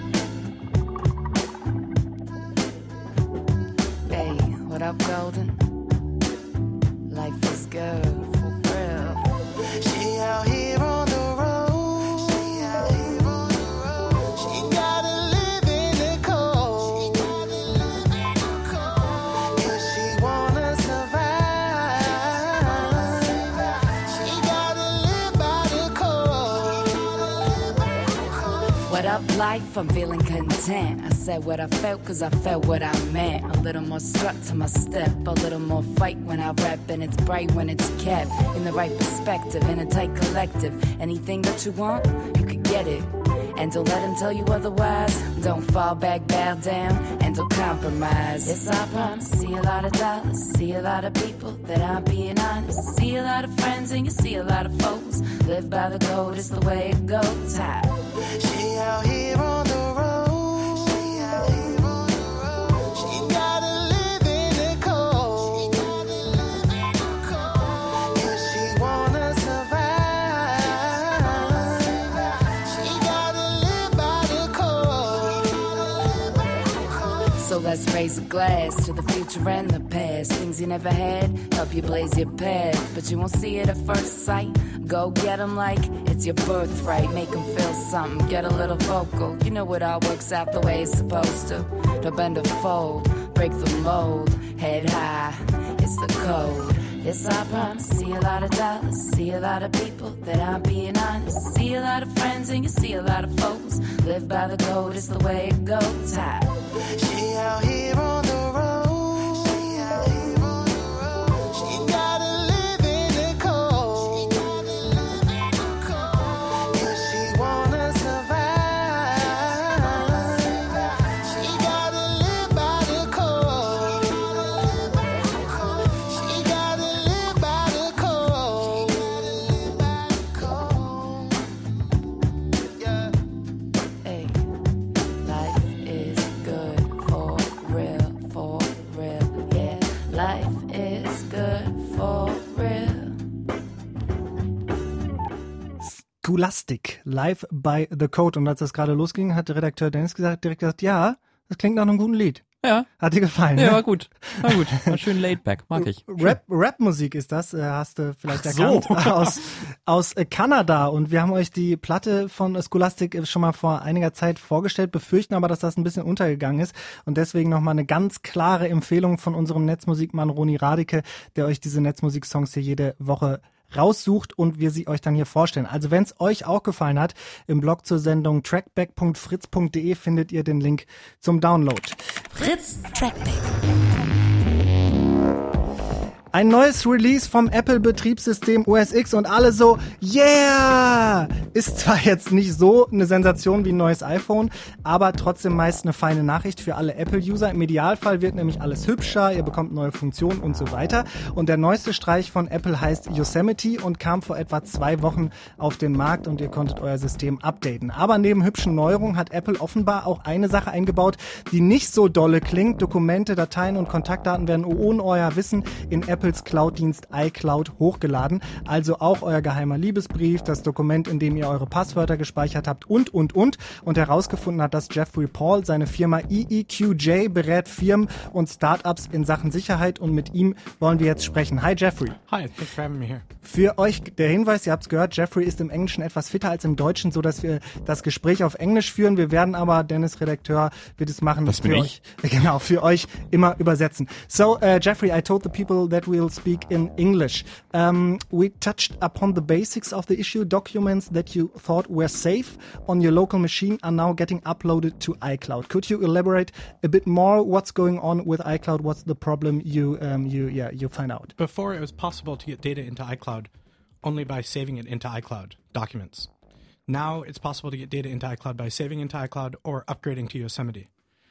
Hey, what up, Golden? Life is good, for real. She out here on the road. She out here on the road. She gotta live in the cold. She gotta live in the cold. If she wanna survive, she gotta live by the code. What up, life? I'm feeling content. I said what I felt, cause I felt what I meant. A little more struck to my step, a little more fight when I rap, and it's bright when it's kept in the right perspective, in a tight collective. Anything that you want, you could get it. And don't let them tell you otherwise. Don't fall back, bow down, and don't compromise. Yes, I promise. See a lot of dollars, see a lot of people that aren't being honest. See a lot of friends and you see a lot of foes. Live by the code, it's the way it goes. She out here on the road. She out here on the road. She gotta live in the cold. She gotta live in the cold. If she wanna survive, she gotta live by the code. So let's raise a glass to the future and the past. Things you never had, help you blaze your path. But you won't see it at first sight. Go get 'em like it's your birthright. Make 'em feel something, get a little vocal. You know it all works out the way it's supposed to. Don't bend or fold, break the mold. Head high, it's the code. Yes, I promise. See a lot of dollars, see a lot of people that aren't being honest. See a lot of friends and you see a lot of foes. Live by the code, it's the way it goes. She out here on the road. She out here on the road. She gotta live in the cold. She gotta live in the cold. If she wanna survive, she gotta live by the code. She gotta live by the code. Yeah. Hey, life is good for real, yeah. Life is good for real. Scholastic, live by the Code. Und als das gerade losging, hat der Redakteur Dennis direkt gesagt, ja, das klingt nach einem guten Lied. Ja. Hat dir gefallen? Ja, ne? war gut. War gut. War schön laid back. Mag ich. Rap-Musik ist das, hast du vielleicht erkannt, aus Kanada. Und wir haben euch die Platte von Scholastic schon mal vor einiger Zeit vorgestellt, befürchten aber, dass das ein bisschen untergegangen ist. Und deswegen nochmal eine ganz klare Empfehlung von unserem Netzmusikmann Roni Radeke, der euch diese Netzmusik-Songs hier jede Woche raussucht und wir sie euch dann hier vorstellen. Also wenn es euch auch gefallen hat, im Blog zur Sendung trackback.fritz.de findet ihr den Link zum Download. Fritz Trackback. Ein neues Release vom Apple-Betriebssystem OS X und alle so, yeah! Ist zwar jetzt nicht so eine Sensation wie ein neues iPhone, aber trotzdem meist eine feine Nachricht für alle Apple-User. Im Idealfall wird nämlich alles hübscher, ihr bekommt neue Funktionen und so weiter. Und der neueste Streich von Apple heißt Yosemite und kam vor etwa 2 Wochen auf den Markt und ihr konntet euer System updaten. Aber neben hübschen Neuerungen hat Apple offenbar auch eine Sache eingebaut, die nicht so dolle klingt. Dokumente, Dateien und Kontaktdaten werden ohne euer Wissen in Apples Cloud-Dienst iCloud hochgeladen. Also auch euer geheimer Liebesbrief, das Dokument, in dem ihr eure Passwörter gespeichert habt und. Und herausgefunden hat, dass Jeffrey Paul, seine Firma EEQJ, berät Firmen und Startups in Sachen Sicherheit und mit ihm wollen wir jetzt sprechen. Hi Jeffrey. Hi, thanks for having me here. Für euch der Hinweis, ihr habt es gehört, Jeffrey ist im Englischen etwas fitter als im Deutschen, so dass wir das Gespräch auf Englisch führen. Wir werden aber, Dennis Redakteur wird es machen, das bin für ich. euch, genau, für euch immer übersetzen. So, Jeffrey, I told the people that we'll speak in English. We touched upon the basics of the issue. Documents that you thought were safe on your local machine are now getting uploaded to iCloud. Could you elaborate a bit more? What's going on with iCloud? What's the problem you find out? Before, it was possible to get data into iCloud only by saving it into iCloud documents. Now it's possible to get data into iCloud by saving into iCloud or upgrading to Yosemite.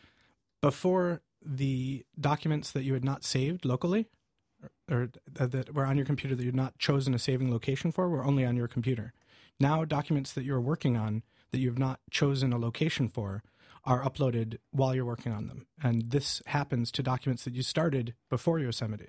Before, the documents that you had not saved locally or that were on your computer that you had not chosen a saving location for were only on your computer. Now documents that you're working on that you have not chosen a location for are uploaded while you're working on them. And this happens to documents that you started before Yosemite.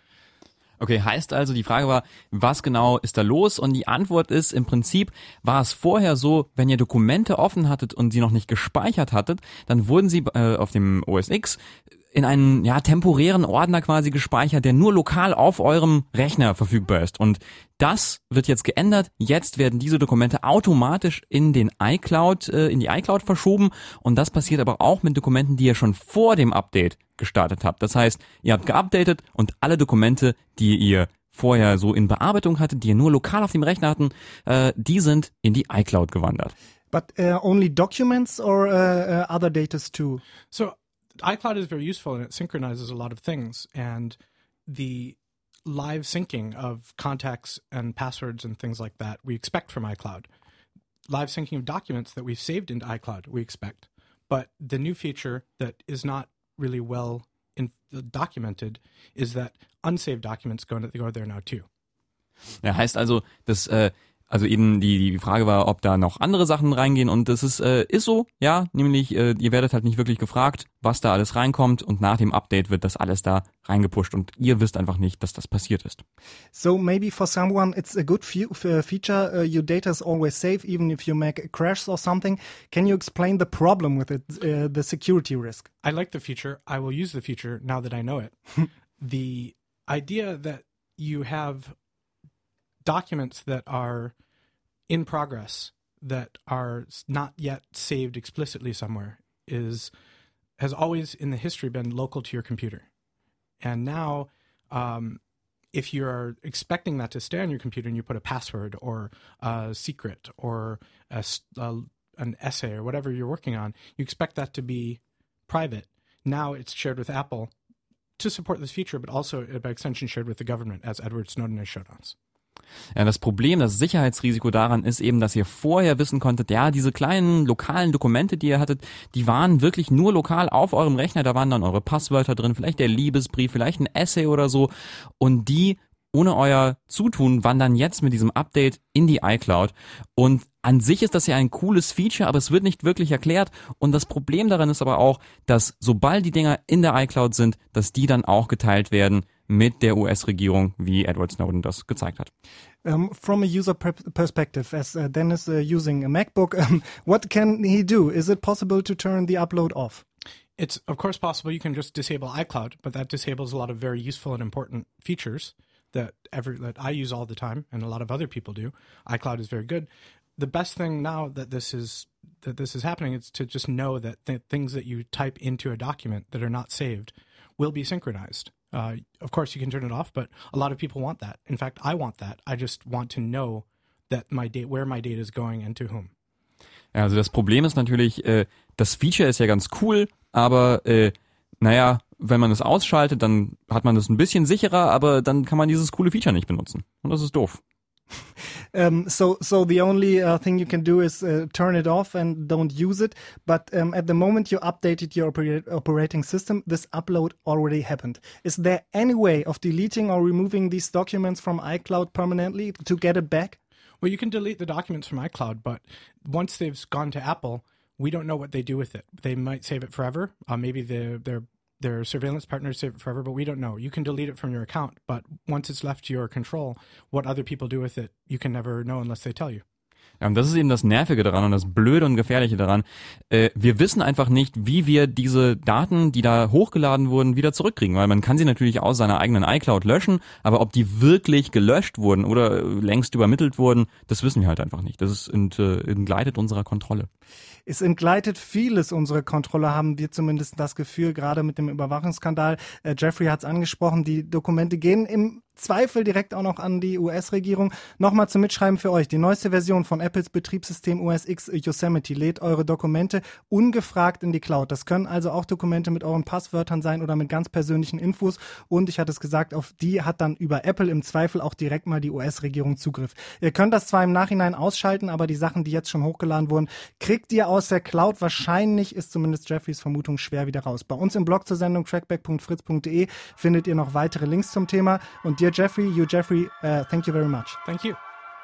Okay, heißt also, die Frage war, was genau ist da los? Und die Antwort ist, im Prinzip war es vorher so, wenn ihr Dokumente offen hattet und sie noch nicht gespeichert hattet, dann wurden sie auf dem OS X in einen temporären Ordner quasi gespeichert, der nur lokal auf eurem Rechner verfügbar ist. Und das wird jetzt geändert. Jetzt werden diese Dokumente automatisch in die iCloud verschoben. Und das passiert aber auch mit Dokumenten, die ihr schon vor dem Update gestartet habt. Das heißt, ihr habt geupdatet und alle Dokumente, die ihr vorher so in Bearbeitung hattet, die ihr nur lokal auf dem Rechner hatten, die sind in die iCloud gewandert. But only documents or other data too? So iCloud is very useful and it synchronizes a lot of things, and the live syncing of contacts and passwords and things like that we expect from iCloud. Live syncing of documents that we've saved into iCloud we expect. But the new feature that is not really well documented is that unsaved documents go there now too. Ja, heißt also, dass also eben die Frage war, ob da noch andere Sachen reingehen, und das ist so, ja, nämlich ihr werdet halt nicht wirklich gefragt, was da alles reinkommt, und nach dem Update wird das alles da reingepusht und ihr wisst einfach nicht, dass das passiert ist. So maybe for someone it's a good feature, your data is always safe even if you make a crash or something. Can you explain the problem with it, the security risk? I like the feature. I will use the feature now that I know it. The idea that you have documents that are in progress that are not yet saved explicitly somewhere has always in the history been local to your computer. And now, if you're expecting that to stay on your computer and you put a password or a secret or an essay or whatever you're working on, you expect that to be private. Now it's shared with Apple to support this feature, but also by extension shared with the government, as Edward Snowden has showed us. Ja, das Problem, das Sicherheitsrisiko daran ist eben, dass ihr vorher wissen konntet, ja, diese kleinen lokalen Dokumente, die ihr hattet, die waren wirklich nur lokal auf eurem Rechner, da waren dann eure Passwörter drin, vielleicht der Liebesbrief, vielleicht ein Essay oder so, und die ohne euer Zutun wandern jetzt mit diesem Update in die iCloud. Und an sich ist das ja ein cooles Feature, aber es wird nicht wirklich erklärt, und das Problem daran ist aber auch, dass sobald die Dinger in der iCloud sind, dass die dann auch geteilt werden mit der US-Regierung, wie Edward Snowden das gezeigt hat. From a user perspective, as Dennis using a MacBook, what can he do? Is it possible to turn the upload off? It's of course possible. You can just disable iCloud, but that disables a lot of very useful and important features that I use all the time, and a lot of other people do. iCloud is very good. The best thing now that this is happening is to just know that the things that you type into a document that are not saved will be synchronized. Of course, you can turn it off, but a lot of people want that. In fact, I want that. I just want to know that where my data is going and to whom. Ja, also das Problem ist natürlich, das Feature ist ja ganz cool, aber naja, wenn man es ausschaltet, dann hat man das ein bisschen sicherer, aber dann kann man dieses coole Feature nicht benutzen. Und das ist doof. So the only thing you can do is turn it off and don't use it. But at the moment you updated your operating system, this upload already happened. Is there any way of deleting or removing these documents from iCloud permanently to get it back? Well, you can delete the documents from iCloud, but once they've gone to Apple, we don't know what they do with it. They might save it forever. Maybe their surveillance partners save it forever, but we don't know. You can delete it from your account, but once it's left to your control, what other people do with it, you can never know unless they tell you. Ja, und das ist eben das Nervige daran und das Blöde und Gefährliche daran. Wir wissen einfach nicht, wie wir diese Daten, die da hochgeladen wurden, wieder zurückkriegen, weil man kann sie natürlich aus seiner eigenen iCloud löschen, aber ob die wirklich gelöscht wurden oder längst übermittelt wurden, das wissen wir halt einfach nicht. Das entgleitet unserer Kontrolle. Es entgleitet vieles unserer Kontrolle, haben wir zumindest das Gefühl, gerade mit dem Überwachungsskandal. Jeffrey hat es angesprochen, die Dokumente gehen im Zweifel direkt auch noch an die US-Regierung. Nochmal zum Mitschreiben für euch. Die neueste Version von Apples Betriebssystem OS X Yosemite lädt eure Dokumente ungefragt in die Cloud. Das können also auch Dokumente mit euren Passwörtern sein oder mit ganz persönlichen Infos. Und ich hatte es gesagt, auf die hat dann über Apple im Zweifel auch direkt mal die US-Regierung Zugriff. Ihr könnt das zwar im Nachhinein ausschalten, aber die Sachen, die jetzt schon hochgeladen wurden, kriegt ihr aus der Cloud. Wahrscheinlich ist zumindest Jeffreys Vermutung schwer wieder raus. Bei uns im Blog zur Sendung trackback.fritz.de findet ihr noch weitere Links zum Thema. Und dir, Jeffrey, thank you very much. Thank you.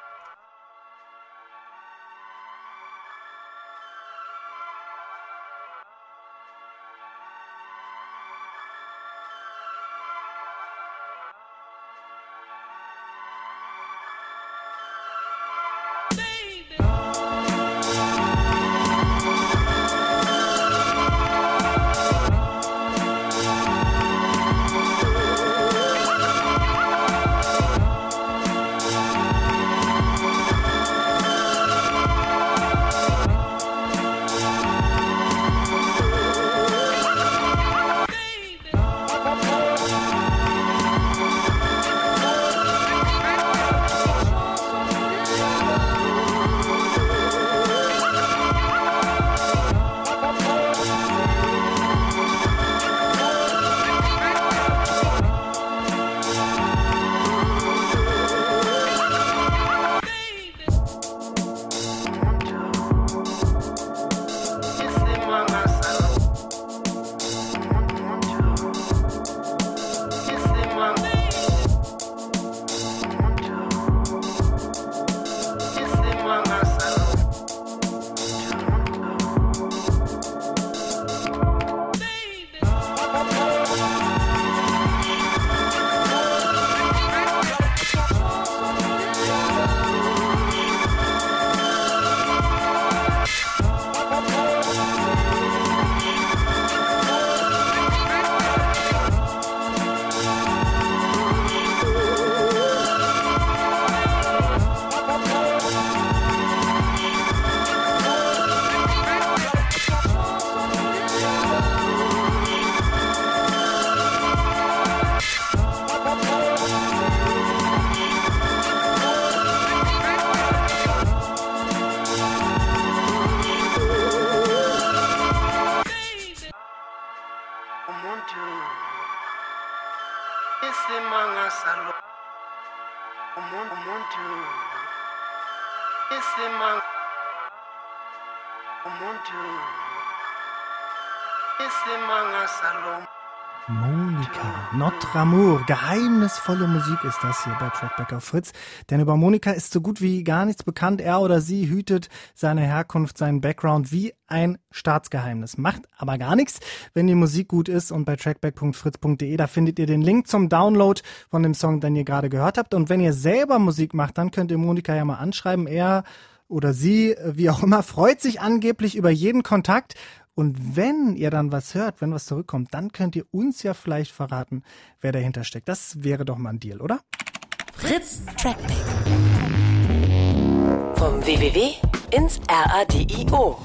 Monika, Notre Amour, geheimnisvolle Musik ist das hier bei Trackback auf Fritz. Denn über Monika ist so gut wie gar nichts bekannt. Er oder sie hütet seine Herkunft, seinen Background wie ein Staatsgeheimnis. Macht aber gar nichts, wenn die Musik gut ist. Und bei trackback.fritz.de, da findet ihr den Link zum Download von dem Song, den ihr gerade gehört habt. Und wenn ihr selber Musik macht, dann könnt ihr Monika ja mal anschreiben. Er oder sie, wie auch immer, freut sich angeblich über jeden Kontakt. Und wenn ihr dann was hört, wenn was zurückkommt, dann könnt ihr uns ja vielleicht verraten, wer dahinter steckt. Das wäre doch mal ein Deal, oder? Fritz Trackback. Vom WWW ins RADIO.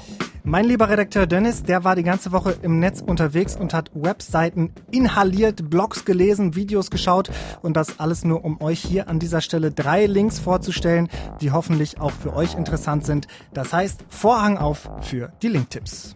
Mein lieber Redakteur Dennis, der war die ganze Woche im Netz unterwegs und hat Webseiten inhaliert, Blogs gelesen, Videos geschaut und das alles nur, um euch hier an dieser Stelle 3 Links vorzustellen, die hoffentlich auch für euch interessant sind. Das heißt, Vorhang auf für die Linktipps.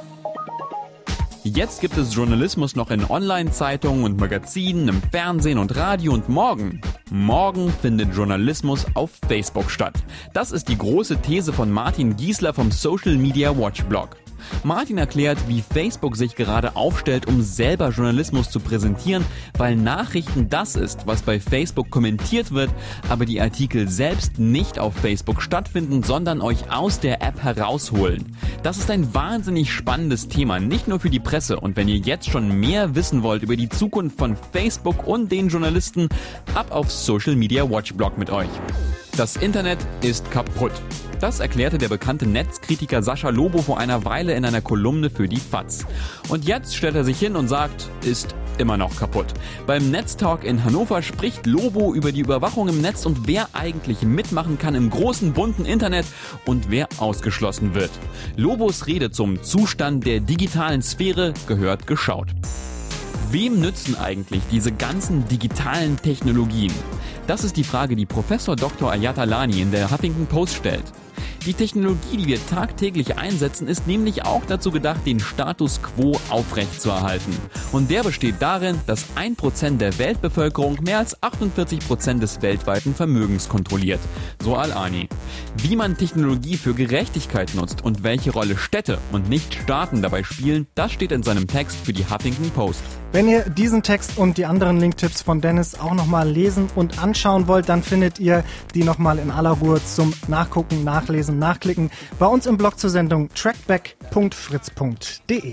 Jetzt gibt es Journalismus noch in Online-Zeitungen und Magazinen, im Fernsehen und Radio und morgen findet Journalismus auf Facebook statt. Das ist die große These von Martin Giesler vom Social Media Watch Blog. Martin erklärt, wie Facebook sich gerade aufstellt, um selber Journalismus zu präsentieren, weil Nachrichten das ist, was bei Facebook kommentiert wird, aber die Artikel selbst nicht auf Facebook stattfinden, sondern euch aus der App herausholen. Das ist ein wahnsinnig spannendes Thema, nicht nur für die Presse. Und wenn ihr jetzt schon mehr wissen wollt über die Zukunft von Facebook und den Journalisten, ab auf Social Media Watch Blog mit euch. Das Internet ist kaputt. Das erklärte der bekannte Netzkritiker Sascha Lobo vor einer Weile in einer Kolumne für die FAZ. Und jetzt stellt er sich hin und sagt, ist immer noch kaputt. Beim Netztalk in Hannover spricht Lobo über die Überwachung im Netz und wer eigentlich mitmachen kann im großen, bunten Internet und wer ausgeschlossen wird. Lobos Rede zum Zustand der digitalen Sphäre gehört geschaut. Wem nützen eigentlich diese ganzen digitalen Technologien? Das ist die Frage, die Professor Dr. Ayat Alani in der Huffington Post stellt. Die Technologie, die wir tagtäglich einsetzen, ist nämlich auch dazu gedacht, den Status quo aufrechtzuerhalten. Und der besteht darin, dass 1% der Weltbevölkerung mehr als 48% des weltweiten Vermögens kontrolliert. So Alani. Wie man Technologie für Gerechtigkeit nutzt und welche Rolle Städte und nicht Staaten dabei spielen, das steht in seinem Text für die Huffington Post. Wenn ihr diesen Text und die anderen Linktipps von Dennis auch nochmal lesen und anschauen wollt, dann findet ihr die nochmal in aller Ruhe zum Nachgucken, Nachlesen, Nachklicken bei uns im Blog zur Sendung trackback.fritz.de.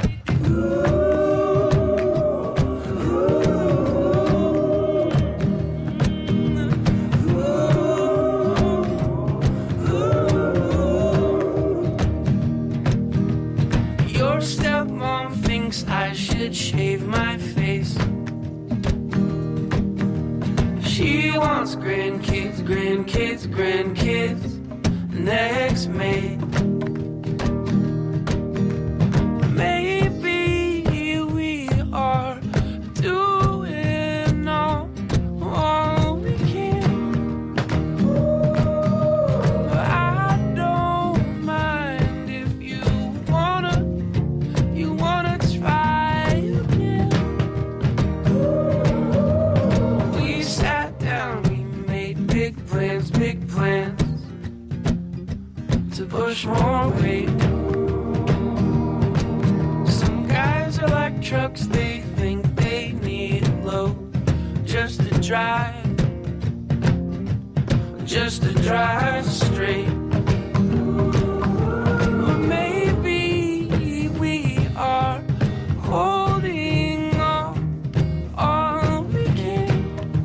Your stepmom thinks I should shave my face. She wants grandkids, grandkids, grandkids next May. Maybe we are doing all we can. I don't mind if you wanna try again. We sat down, we made big plans to push more weight. Some guys are like trucks, they think they need low just to drive straight. Or maybe we are holding all we can.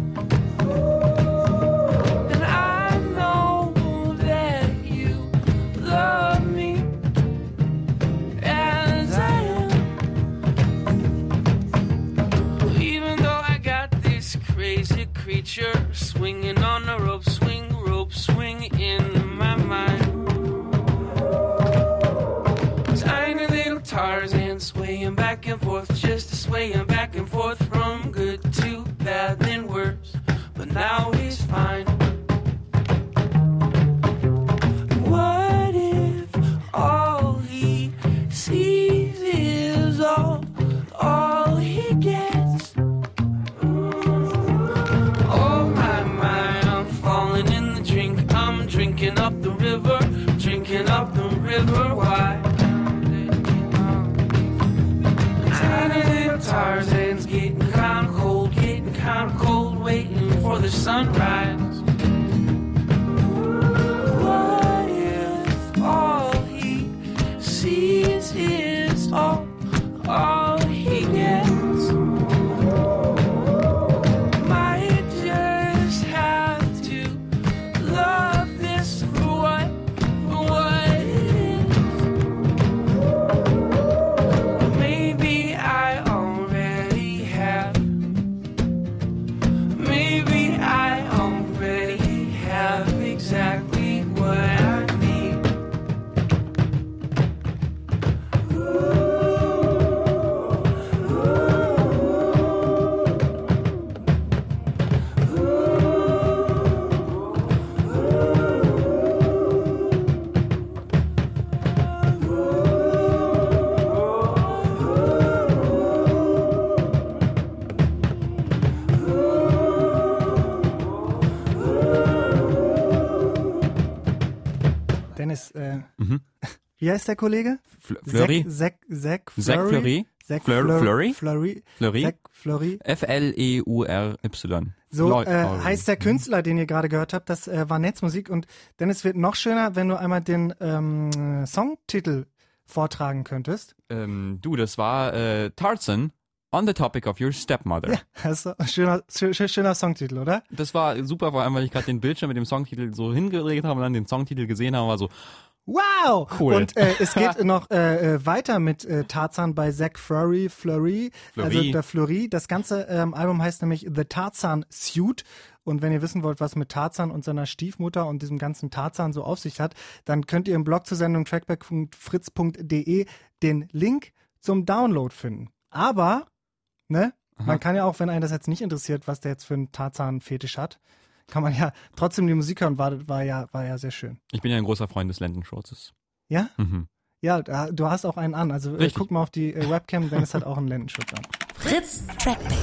And I know that you love me as I am. Even though I got this crazy creature swinging on a rope swing in my mind. Tiny little Tarzan swaying back and forth, just swaying back and forth from good to bad, then worse, but now he's fine. What if all he sees is all he gets? Oh my, I'm falling in the drink. I'm drinking up the river, why? Tiny little Tarzan's getting kinda cold, waiting for the sunrise. What if all he sees is all he gets? Might just have to love this for what it is. Maybe I already have. Maybe I already Wie heißt der Kollege? Fleury. Zack Fleury. Fleury. Fleury. Fleury. F-L-E-U-R-Y. So heißt der Künstler, den ihr gerade gehört habt. Das war Netzmusik. Und Dennis, wird noch schöner, wenn du einmal den Songtitel vortragen könntest. Das war Tarzan on the topic of your stepmother. Ja, das ist ein schöner Songtitel, oder? Das war super, vor allem, weil ich gerade den Bildschirm mit dem Songtitel so hingelegt habe und dann den Songtitel gesehen habe, war so, wow! Cool. Und es geht noch weiter mit Tarzan bei Zack Fleury, also der Fleury. Das ganze Album heißt nämlich The Tarzan Suite. Und wenn ihr wissen wollt, was mit Tarzan und seiner Stiefmutter und diesem ganzen Tarzan so auf sich hat, dann könnt ihr im Blog zur Sendung trackback.fritz.de den Link zum Download finden. Aber, ne, man kann ja auch, wenn einen das jetzt nicht interessiert, was der jetzt für einen Tarzan-Fetisch hat, kann man ja trotzdem die Musik hören, war ja sehr schön. Ich bin ja ein großer Freund des Lendenschurzes. Ja? Mhm. Ja, du hast auch einen an. Also guck mal auf die Webcam, Dennis hat auch einen Lendenschutz an. Fritz Trackback.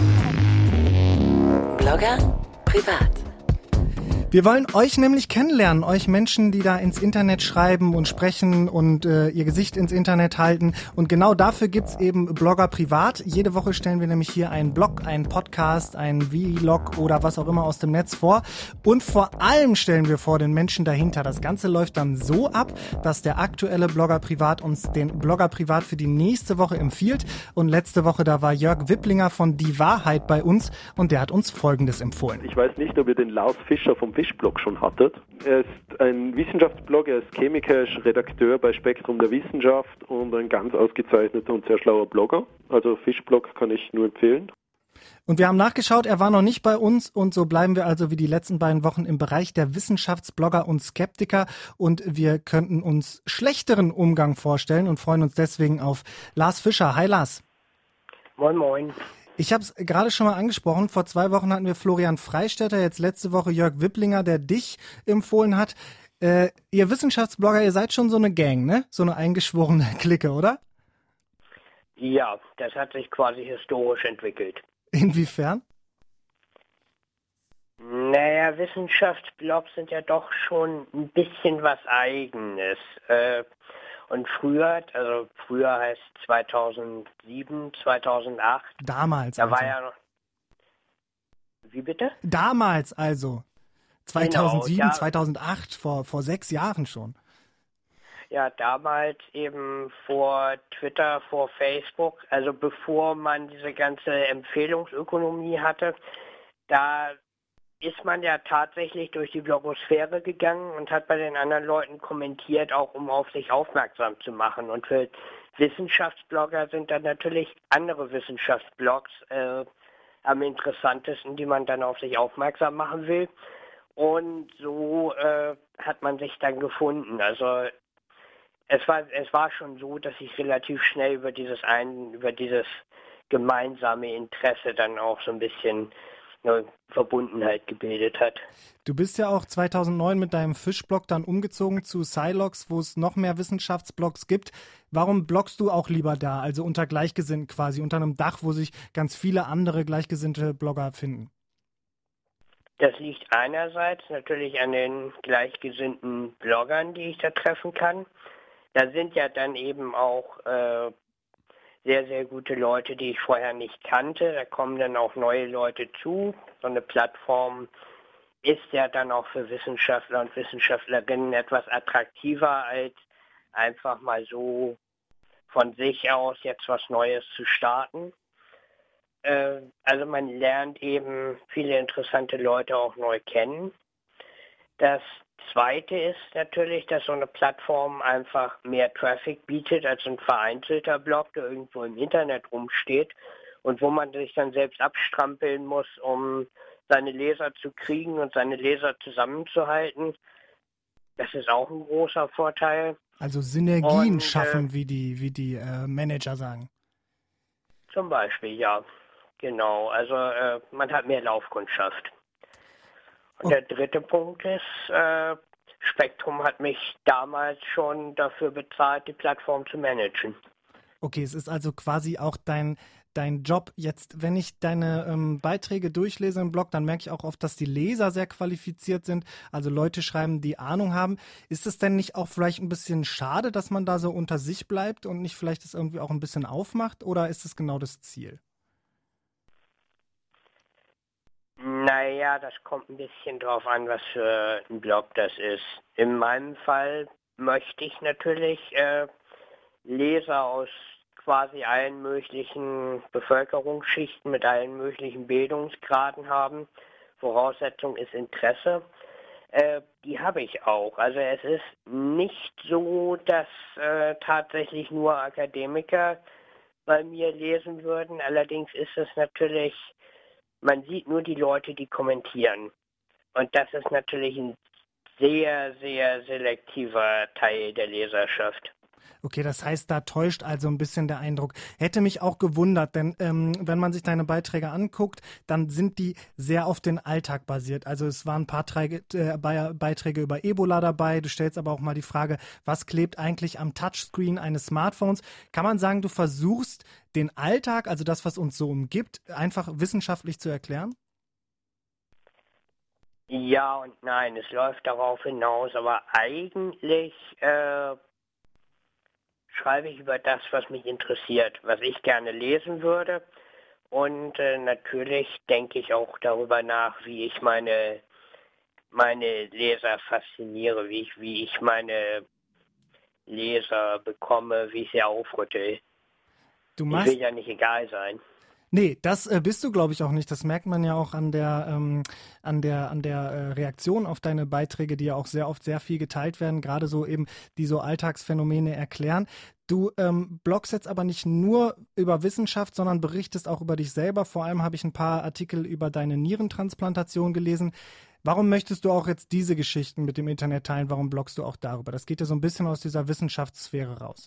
Blogger privat. Wir wollen euch nämlich kennenlernen, euch Menschen, die da ins Internet schreiben und sprechen und ihr Gesicht ins Internet halten. Und genau dafür gibt's eben Blogger privat. Jede Woche stellen wir nämlich hier einen Blog, einen Podcast, einen Vlog oder was auch immer aus dem Netz vor. Und vor allem stellen wir vor den Menschen dahinter. Das Ganze läuft dann so ab, dass der aktuelle Blogger privat uns den Blogger privat für die nächste Woche empfiehlt. Und letzte Woche, da war Jörg Wipplinger von Die Wahrheit bei uns und der hat uns Folgendes empfohlen. Ich weiß nicht, ob ihr den Lars Fischer vom Fischblog schon hattet. Er ist ein Wissenschaftsblog, er ist Chemiker, er ist Redakteur bei Spektrum der Wissenschaft und ein ganz ausgezeichneter und sehr schlauer Blogger. Also Fischblog kann ich nur empfehlen. Und wir haben nachgeschaut, er war noch nicht bei uns und so bleiben wir also wie die letzten beiden Wochen im Bereich der Wissenschaftsblogger und Skeptiker und wir könnten uns schlechteren Umgang vorstellen und freuen uns deswegen auf Lars Fischer. Hi Lars. Moin moin. Ich habe es gerade schon mal angesprochen, vor 2 Wochen hatten wir Florian Freistetter, jetzt letzte Woche Jörg Wipplinger, der dich empfohlen hat. Ihr Wissenschaftsblogger, ihr seid schon so eine Gang, ne? So eine eingeschworene Clique, oder? Ja, das hat sich quasi historisch entwickelt. Inwiefern? Naja, Wissenschaftsblogs sind ja doch schon ein bisschen was Eigenes. Und früher heißt 2007, 2008. Damals da also. war ja noch... Wie bitte? Damals also. 2007, genau, 2008, vor 6 Jahren schon. Ja, damals eben vor Twitter, vor Facebook, also bevor man diese ganze Empfehlungsökonomie hatte, da ist man ja tatsächlich durch die Blogosphäre gegangen und hat bei den anderen Leuten kommentiert, auch um auf sich aufmerksam zu machen. Und für Wissenschaftsblogger sind dann natürlich andere Wissenschaftsblogs am interessantesten, die man dann auf sich aufmerksam machen will. Und so hat man sich dann gefunden. Also es war schon so, dass ich relativ schnell über dieses gemeinsame Interesse dann auch so ein bisschen eine Verbundenheit gebildet hat. Du bist ja auch 2009 mit deinem Fischblog dann umgezogen zu Silox, wo es noch mehr Wissenschaftsblogs gibt. Warum bloggst du auch lieber da, also unter Gleichgesinnten quasi, unter einem Dach, wo sich ganz viele andere gleichgesinnte Blogger finden? Das liegt einerseits natürlich an den gleichgesinnten Bloggern, die ich da treffen kann. Da sind ja dann eben auch sehr, sehr gute Leute, die ich vorher nicht kannte. Da kommen dann auch neue Leute zu. So eine Plattform ist ja dann auch für Wissenschaftler und Wissenschaftlerinnen etwas attraktiver, als einfach mal so von sich aus jetzt was Neues zu starten. Also man lernt eben viele interessante Leute auch neu kennen. Das Zweite ist natürlich, dass so eine Plattform einfach mehr Traffic bietet als ein vereinzelter Blog, der irgendwo im Internet rumsteht und wo man sich dann selbst abstrampeln muss, um seine Leser zu kriegen und seine Leser zusammenzuhalten. Das ist auch ein großer Vorteil. Also Synergien schaffen, wie die Manager sagen. Zum Beispiel, ja. Genau, also man hat mehr Laufkundschaft. Und der dritte Punkt ist, Spektrum hat mich damals schon dafür bezahlt, die Plattform zu managen. Okay, es ist also quasi auch dein Job. Jetzt, wenn ich deine Beiträge durchlese im Blog, dann merke ich auch oft, dass die Leser sehr qualifiziert sind, also Leute schreiben, die Ahnung haben. Ist es denn nicht auch vielleicht ein bisschen schade, dass man da so unter sich bleibt und nicht vielleicht das irgendwie auch ein bisschen aufmacht, oder ist es genau das Ziel? Naja, das kommt ein bisschen drauf an, was für ein Blog das ist. In meinem Fall möchte ich natürlich Leser aus quasi allen möglichen Bevölkerungsschichten mit allen möglichen Bildungsgraden haben. Voraussetzung ist Interesse. Die habe ich auch. Also es ist nicht so, dass tatsächlich nur Akademiker bei mir lesen würden. Allerdings ist es natürlich, man sieht nur die Leute, die kommentieren. Und das ist natürlich ein sehr, sehr selektiver Teil der Leserschaft. Okay, das heißt, da täuscht also ein bisschen der Eindruck. Hätte mich auch gewundert, denn wenn man sich deine Beiträge anguckt, dann sind die sehr auf den Alltag basiert. Also es waren ein paar Beiträge über Ebola dabei. Du stellst aber auch mal die Frage, was klebt eigentlich am Touchscreen eines Smartphones? Kann man sagen, du versuchst den Alltag, also das, was uns so umgibt, einfach wissenschaftlich zu erklären? Ja und nein, es läuft darauf hinaus, aber eigentlich schreibe ich über das, was mich interessiert, was ich gerne lesen würde. Und natürlich denke ich auch darüber nach, wie ich meine Leser fasziniere, wie ich meine Leser bekomme, wie ich sie aufrüttel. Ich will ja nicht egal sein. Nee, das bist du, glaube ich, auch nicht. Das merkt man ja auch an der Reaktion auf deine Beiträge, die ja auch sehr oft sehr viel geteilt werden, gerade so eben, die so Alltagsphänomene erklären. Du bloggst jetzt aber nicht nur über Wissenschaft, sondern berichtest auch über dich selber. Vor allem habe ich ein paar Artikel über deine Nierentransplantation gelesen. Warum möchtest du auch jetzt diese Geschichten mit dem Internet teilen? Warum bloggst du auch darüber? Das geht ja so ein bisschen aus dieser Wissenschaftssphäre raus.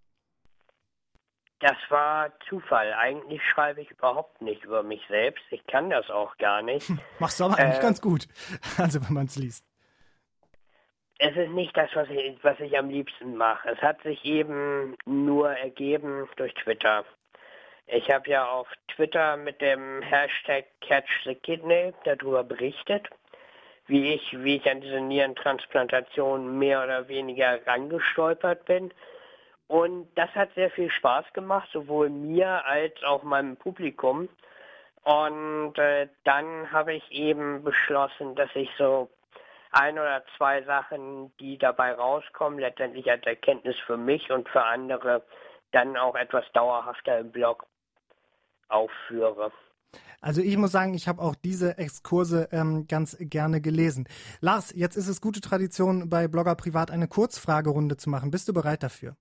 Das war Zufall. Eigentlich schreibe ich überhaupt nicht über mich selbst. Ich kann das auch gar nicht. Machst du aber eigentlich ganz gut, also wenn man es liest. Es ist nicht das, was ich am liebsten mache. Es hat sich eben nur ergeben durch Twitter. Ich habe ja auf Twitter mit dem Hashtag #CatchTheKidney darüber berichtet, wie ich an diese Nierentransplantation mehr oder weniger rangestolpert bin. Und das hat sehr viel Spaß gemacht, sowohl mir als auch meinem Publikum. Und dann habe ich eben beschlossen, dass ich so ein oder zwei Sachen, die dabei rauskommen, letztendlich als Erkenntnis für mich und für andere, dann auch etwas dauerhafter im Blog aufführe. Also ich muss sagen, ich habe auch diese Exkurse ganz gerne gelesen. Lars, jetzt ist es gute Tradition, bei Blogger Privat eine Kurzfragerunde zu machen. Bist du bereit dafür?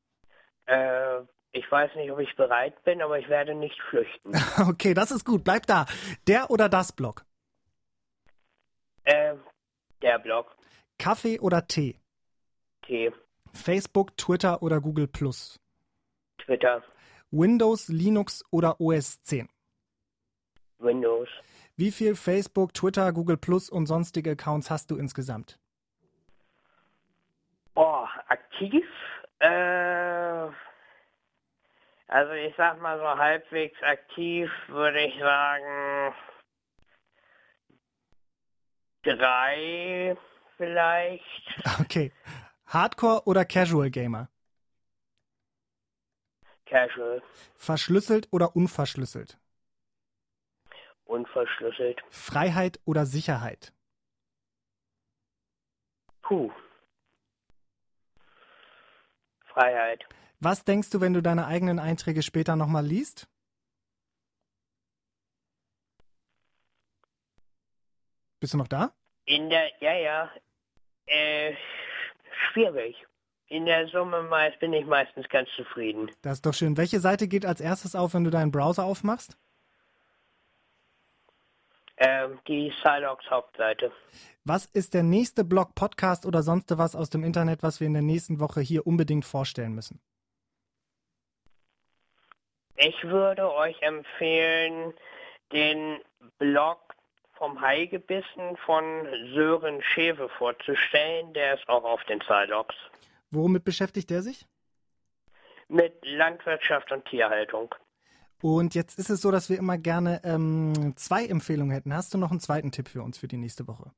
Ich weiß nicht, ob ich bereit bin, aber ich werde nicht flüchten. Okay, das ist gut. Bleib da. Der oder das Blog? Der Blog. Kaffee oder Tee? Tee. Facebook, Twitter oder Google+? Twitter. Windows, Linux oder OS 10? Windows. Wie viel Facebook, Twitter, Google+ und sonstige Accounts hast du insgesamt? Aktiv? Also ich sag mal so halbwegs aktiv würde ich sagen 3 vielleicht. Okay. Hardcore oder Casual Gamer? Casual. Verschlüsselt oder unverschlüsselt? Unverschlüsselt. Freiheit oder Sicherheit? Freiheit. Was denkst du, wenn du deine eigenen Einträge später nochmal liest? Bist du noch da? Schwierig. In der Summe bin ich meistens ganz zufrieden. Das ist doch schön. Welche Seite geht als erstes auf, wenn du deinen Browser aufmachst? Die Silox Hauptseite. Was ist der nächste Blog, Podcast oder sonst was aus dem Internet, was wir in der nächsten Woche hier unbedingt vorstellen müssen? Ich würde euch empfehlen, den Blog vom Haigebissen von Sören Schewe vorzustellen. Der ist auch auf den Silox. Womit beschäftigt der sich? mit Landwirtschaft und Tierhaltung. Und jetzt ist es so, dass wir immer gerne 2 Empfehlungen hätten. Hast du noch einen zweiten Tipp für uns für die nächste Woche?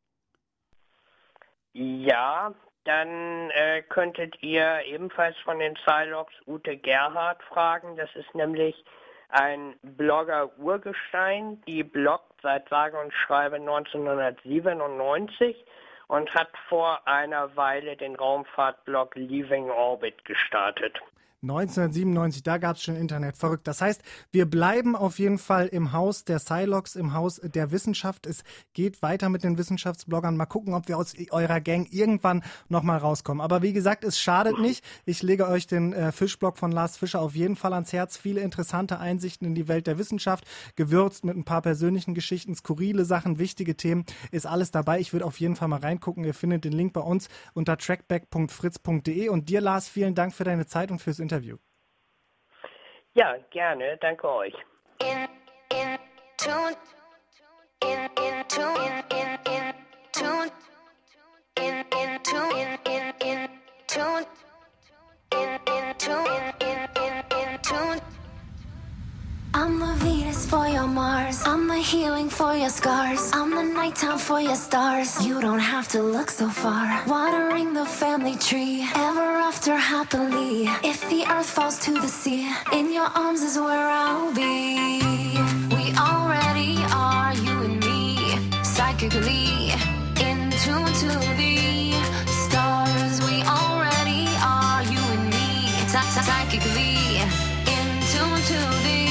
Ja, dann könntet ihr ebenfalls von den Psylocks Ute Gerhardt fragen. Das ist nämlich ein Blogger-Urgestein, die bloggt seit sage und schreibe 1997 und hat vor einer Weile den Raumfahrtblog Leaving Orbit gestartet. 1997, da gab es schon Internet, verrückt. Das heißt, wir bleiben auf jeden Fall im Haus der Psylocks, im Haus der Wissenschaft. Es geht weiter mit den Wissenschaftsbloggern. Mal gucken, ob wir aus eurer Gang irgendwann nochmal rauskommen. Aber wie gesagt, es schadet nicht. Ich lege euch den Fischblog von Lars Fischer auf jeden Fall ans Herz. Viele interessante Einsichten in die Welt der Wissenschaft, gewürzt mit ein paar persönlichen Geschichten, skurrile Sachen, wichtige Themen, ist alles dabei. Ich würde auf jeden Fall mal reingucken. Ihr findet den Link bei uns unter trackback.fritz.de. Und dir, Lars, vielen Dank für deine Zeit und fürs Interview. Ja, gerne. Danke euch. I'm the Venus for your Mars. I'm the healing for your scars. I'm the nighttime for your stars. You don't have to look so far. Watering the family tree, ever after happily. If the earth falls to the sea, in your arms is where I'll be. We already are, you and me, psychically in tune to the stars. We already are, you and me, psychically in tune to the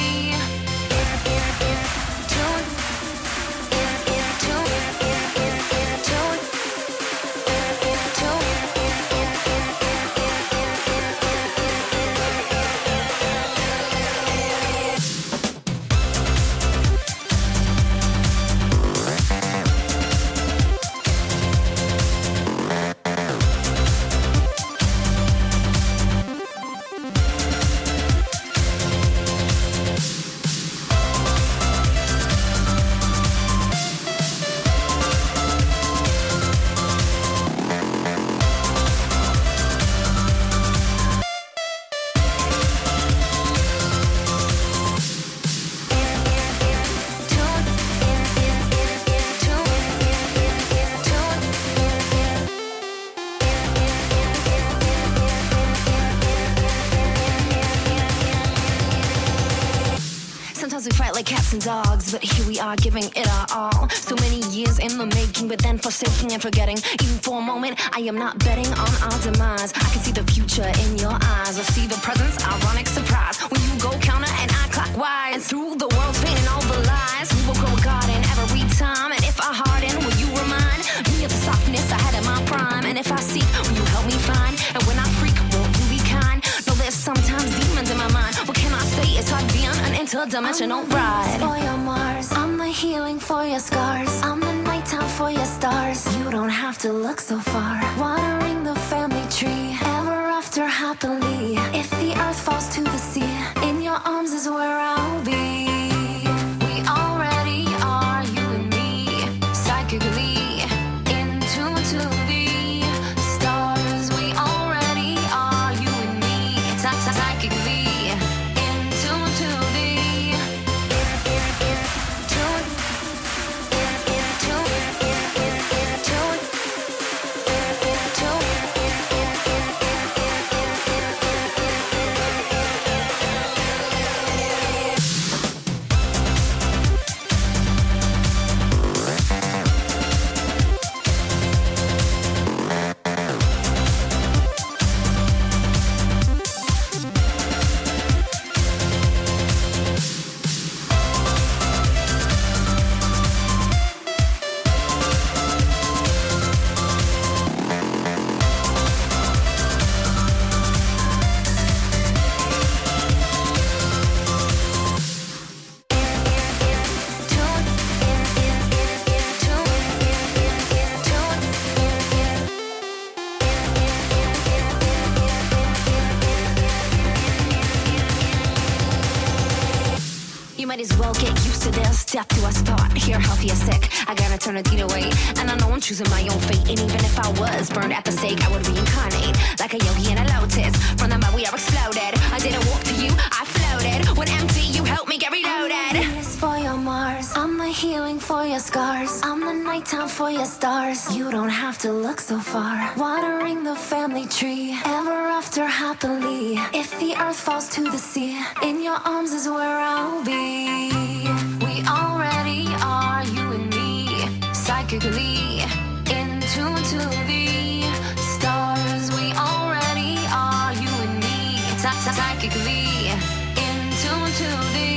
cats and dogs, but here we are giving it our all. So many years in the making, but then forsaking and forgetting. Even for a moment, I am not betting on our demise. I can see the future in your eyes. I see the presence, ironic surprise. When you go counter and I clockwise. And through the world's pain and all the lies, we will grow a garden every time. And if I harden, will you remind me of the softness I had in my prime? And if I seek, will you help me find? And when I freak, won't you be kind? No, there's sometimes demons in my mind. What can I say? It's hard being an interdimensional ride. For your Mars, I'm the healing for your scars. I'm the nighttime for your stars. You don't have to look so far. Watering the family tree, ever after happily. If the earth falls to the sea, in your arms is where I'll be. We already are, you and me, psychically in tune to the stars. We already are, you and me, psychically in tune to the might as well get used to this. Death to us part, here healthy or sick. I gotta turn a deed away, and I know I'm choosing my own fate. And even if I was burned at the stake, I would reincarnate like a yogi in a lotus. From the mud we are exploded. I didn't walk to you, I floated. When empty, you helped me get reloaded. This for your Mars, I'm the healing for your scars. I'm the nighttime for your stars. You don't have to look so far. Watering the family tree, ever after happily. If the earth falls to the sea, in your arms is where I'll be. We already are, you and me, psychically in tune to the stars. We already are, you and me, psychically in tune to the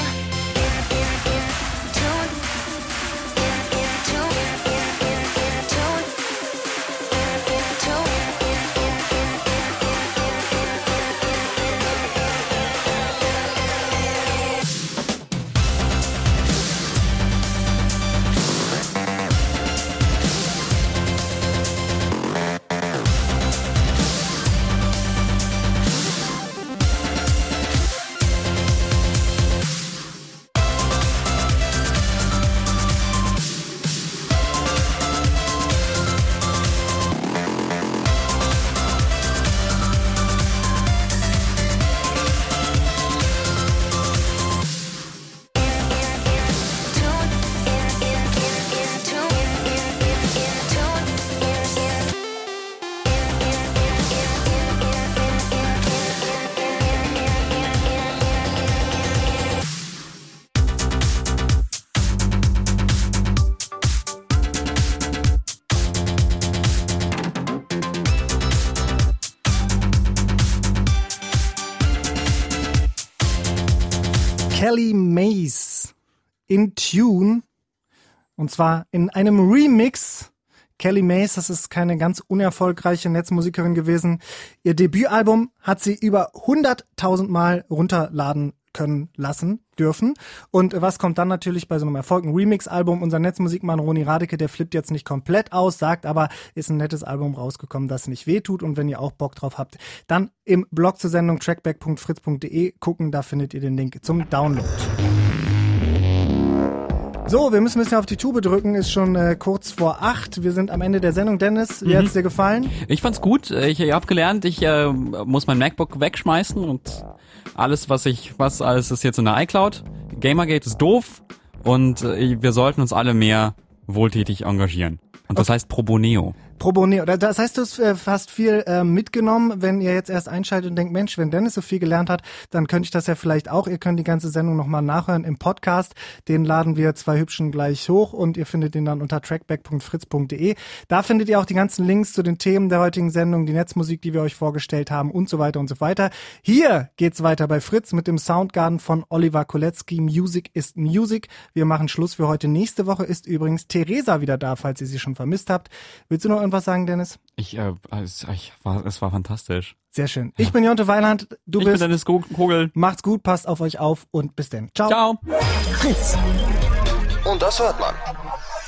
Kelly Mays in Tune, und zwar in einem Remix. Kelly Mays, das ist keine ganz unerfolgreiche Netzmusikerin gewesen. Ihr Debütalbum hat sie über 100.000 Mal runterladen können dürfen. Und was kommt dann natürlich bei so einem Erfolg? Ein Remix-Album. Unser Netzmusikmann Roni Radeke, der flippt jetzt nicht komplett aus, sagt aber, ist ein nettes Album rausgekommen, das nicht wehtut. Und wenn ihr auch Bock drauf habt, dann im Blog zur Sendung trackback.fritz.de gucken, da findet ihr den Link zum Download. So, wir müssen ein bisschen auf die Tube drücken, ist schon kurz vor 8. Wir sind am Ende der Sendung. Dennis, wie hat's dir gefallen? Ich fand's gut. Ich habe gelernt, ich muss mein MacBook wegschmeißen und alles alles ist jetzt in der iCloud. Gamergate ist doof und wir sollten uns alle mehr wohltätig engagieren. Und das heißt Pro Bono. Pro Bono. Das heißt, du hast viel mitgenommen, wenn ihr jetzt erst einschaltet und denkt, Mensch, wenn Dennis so viel gelernt hat, dann könnte ich das ja vielleicht auch. Ihr könnt die ganze Sendung nochmal nachhören im Podcast. Den laden wir zwei Hübschen gleich hoch und ihr findet den dann unter trackback.fritz.de. Da findet ihr auch die ganzen Links zu den Themen der heutigen Sendung, die Netzmusik, die wir euch vorgestellt haben und so weiter und so weiter. Hier geht's weiter bei Fritz mit dem Soundgarden von Oliver Kolecki. Music is Music. Wir machen Schluss für heute. Nächste Woche ist übrigens Theresa wieder da, falls ihr sie schon vermisst habt. Willst du noch irgendwas sagen, Dennis? Es war fantastisch. Sehr schön. Ich bin Jonte Weiland, ich bin Dennis Kogel. Macht's gut, passt auf euch auf und bis denn. Ciao. Ciao. Fritz. Und das hört man.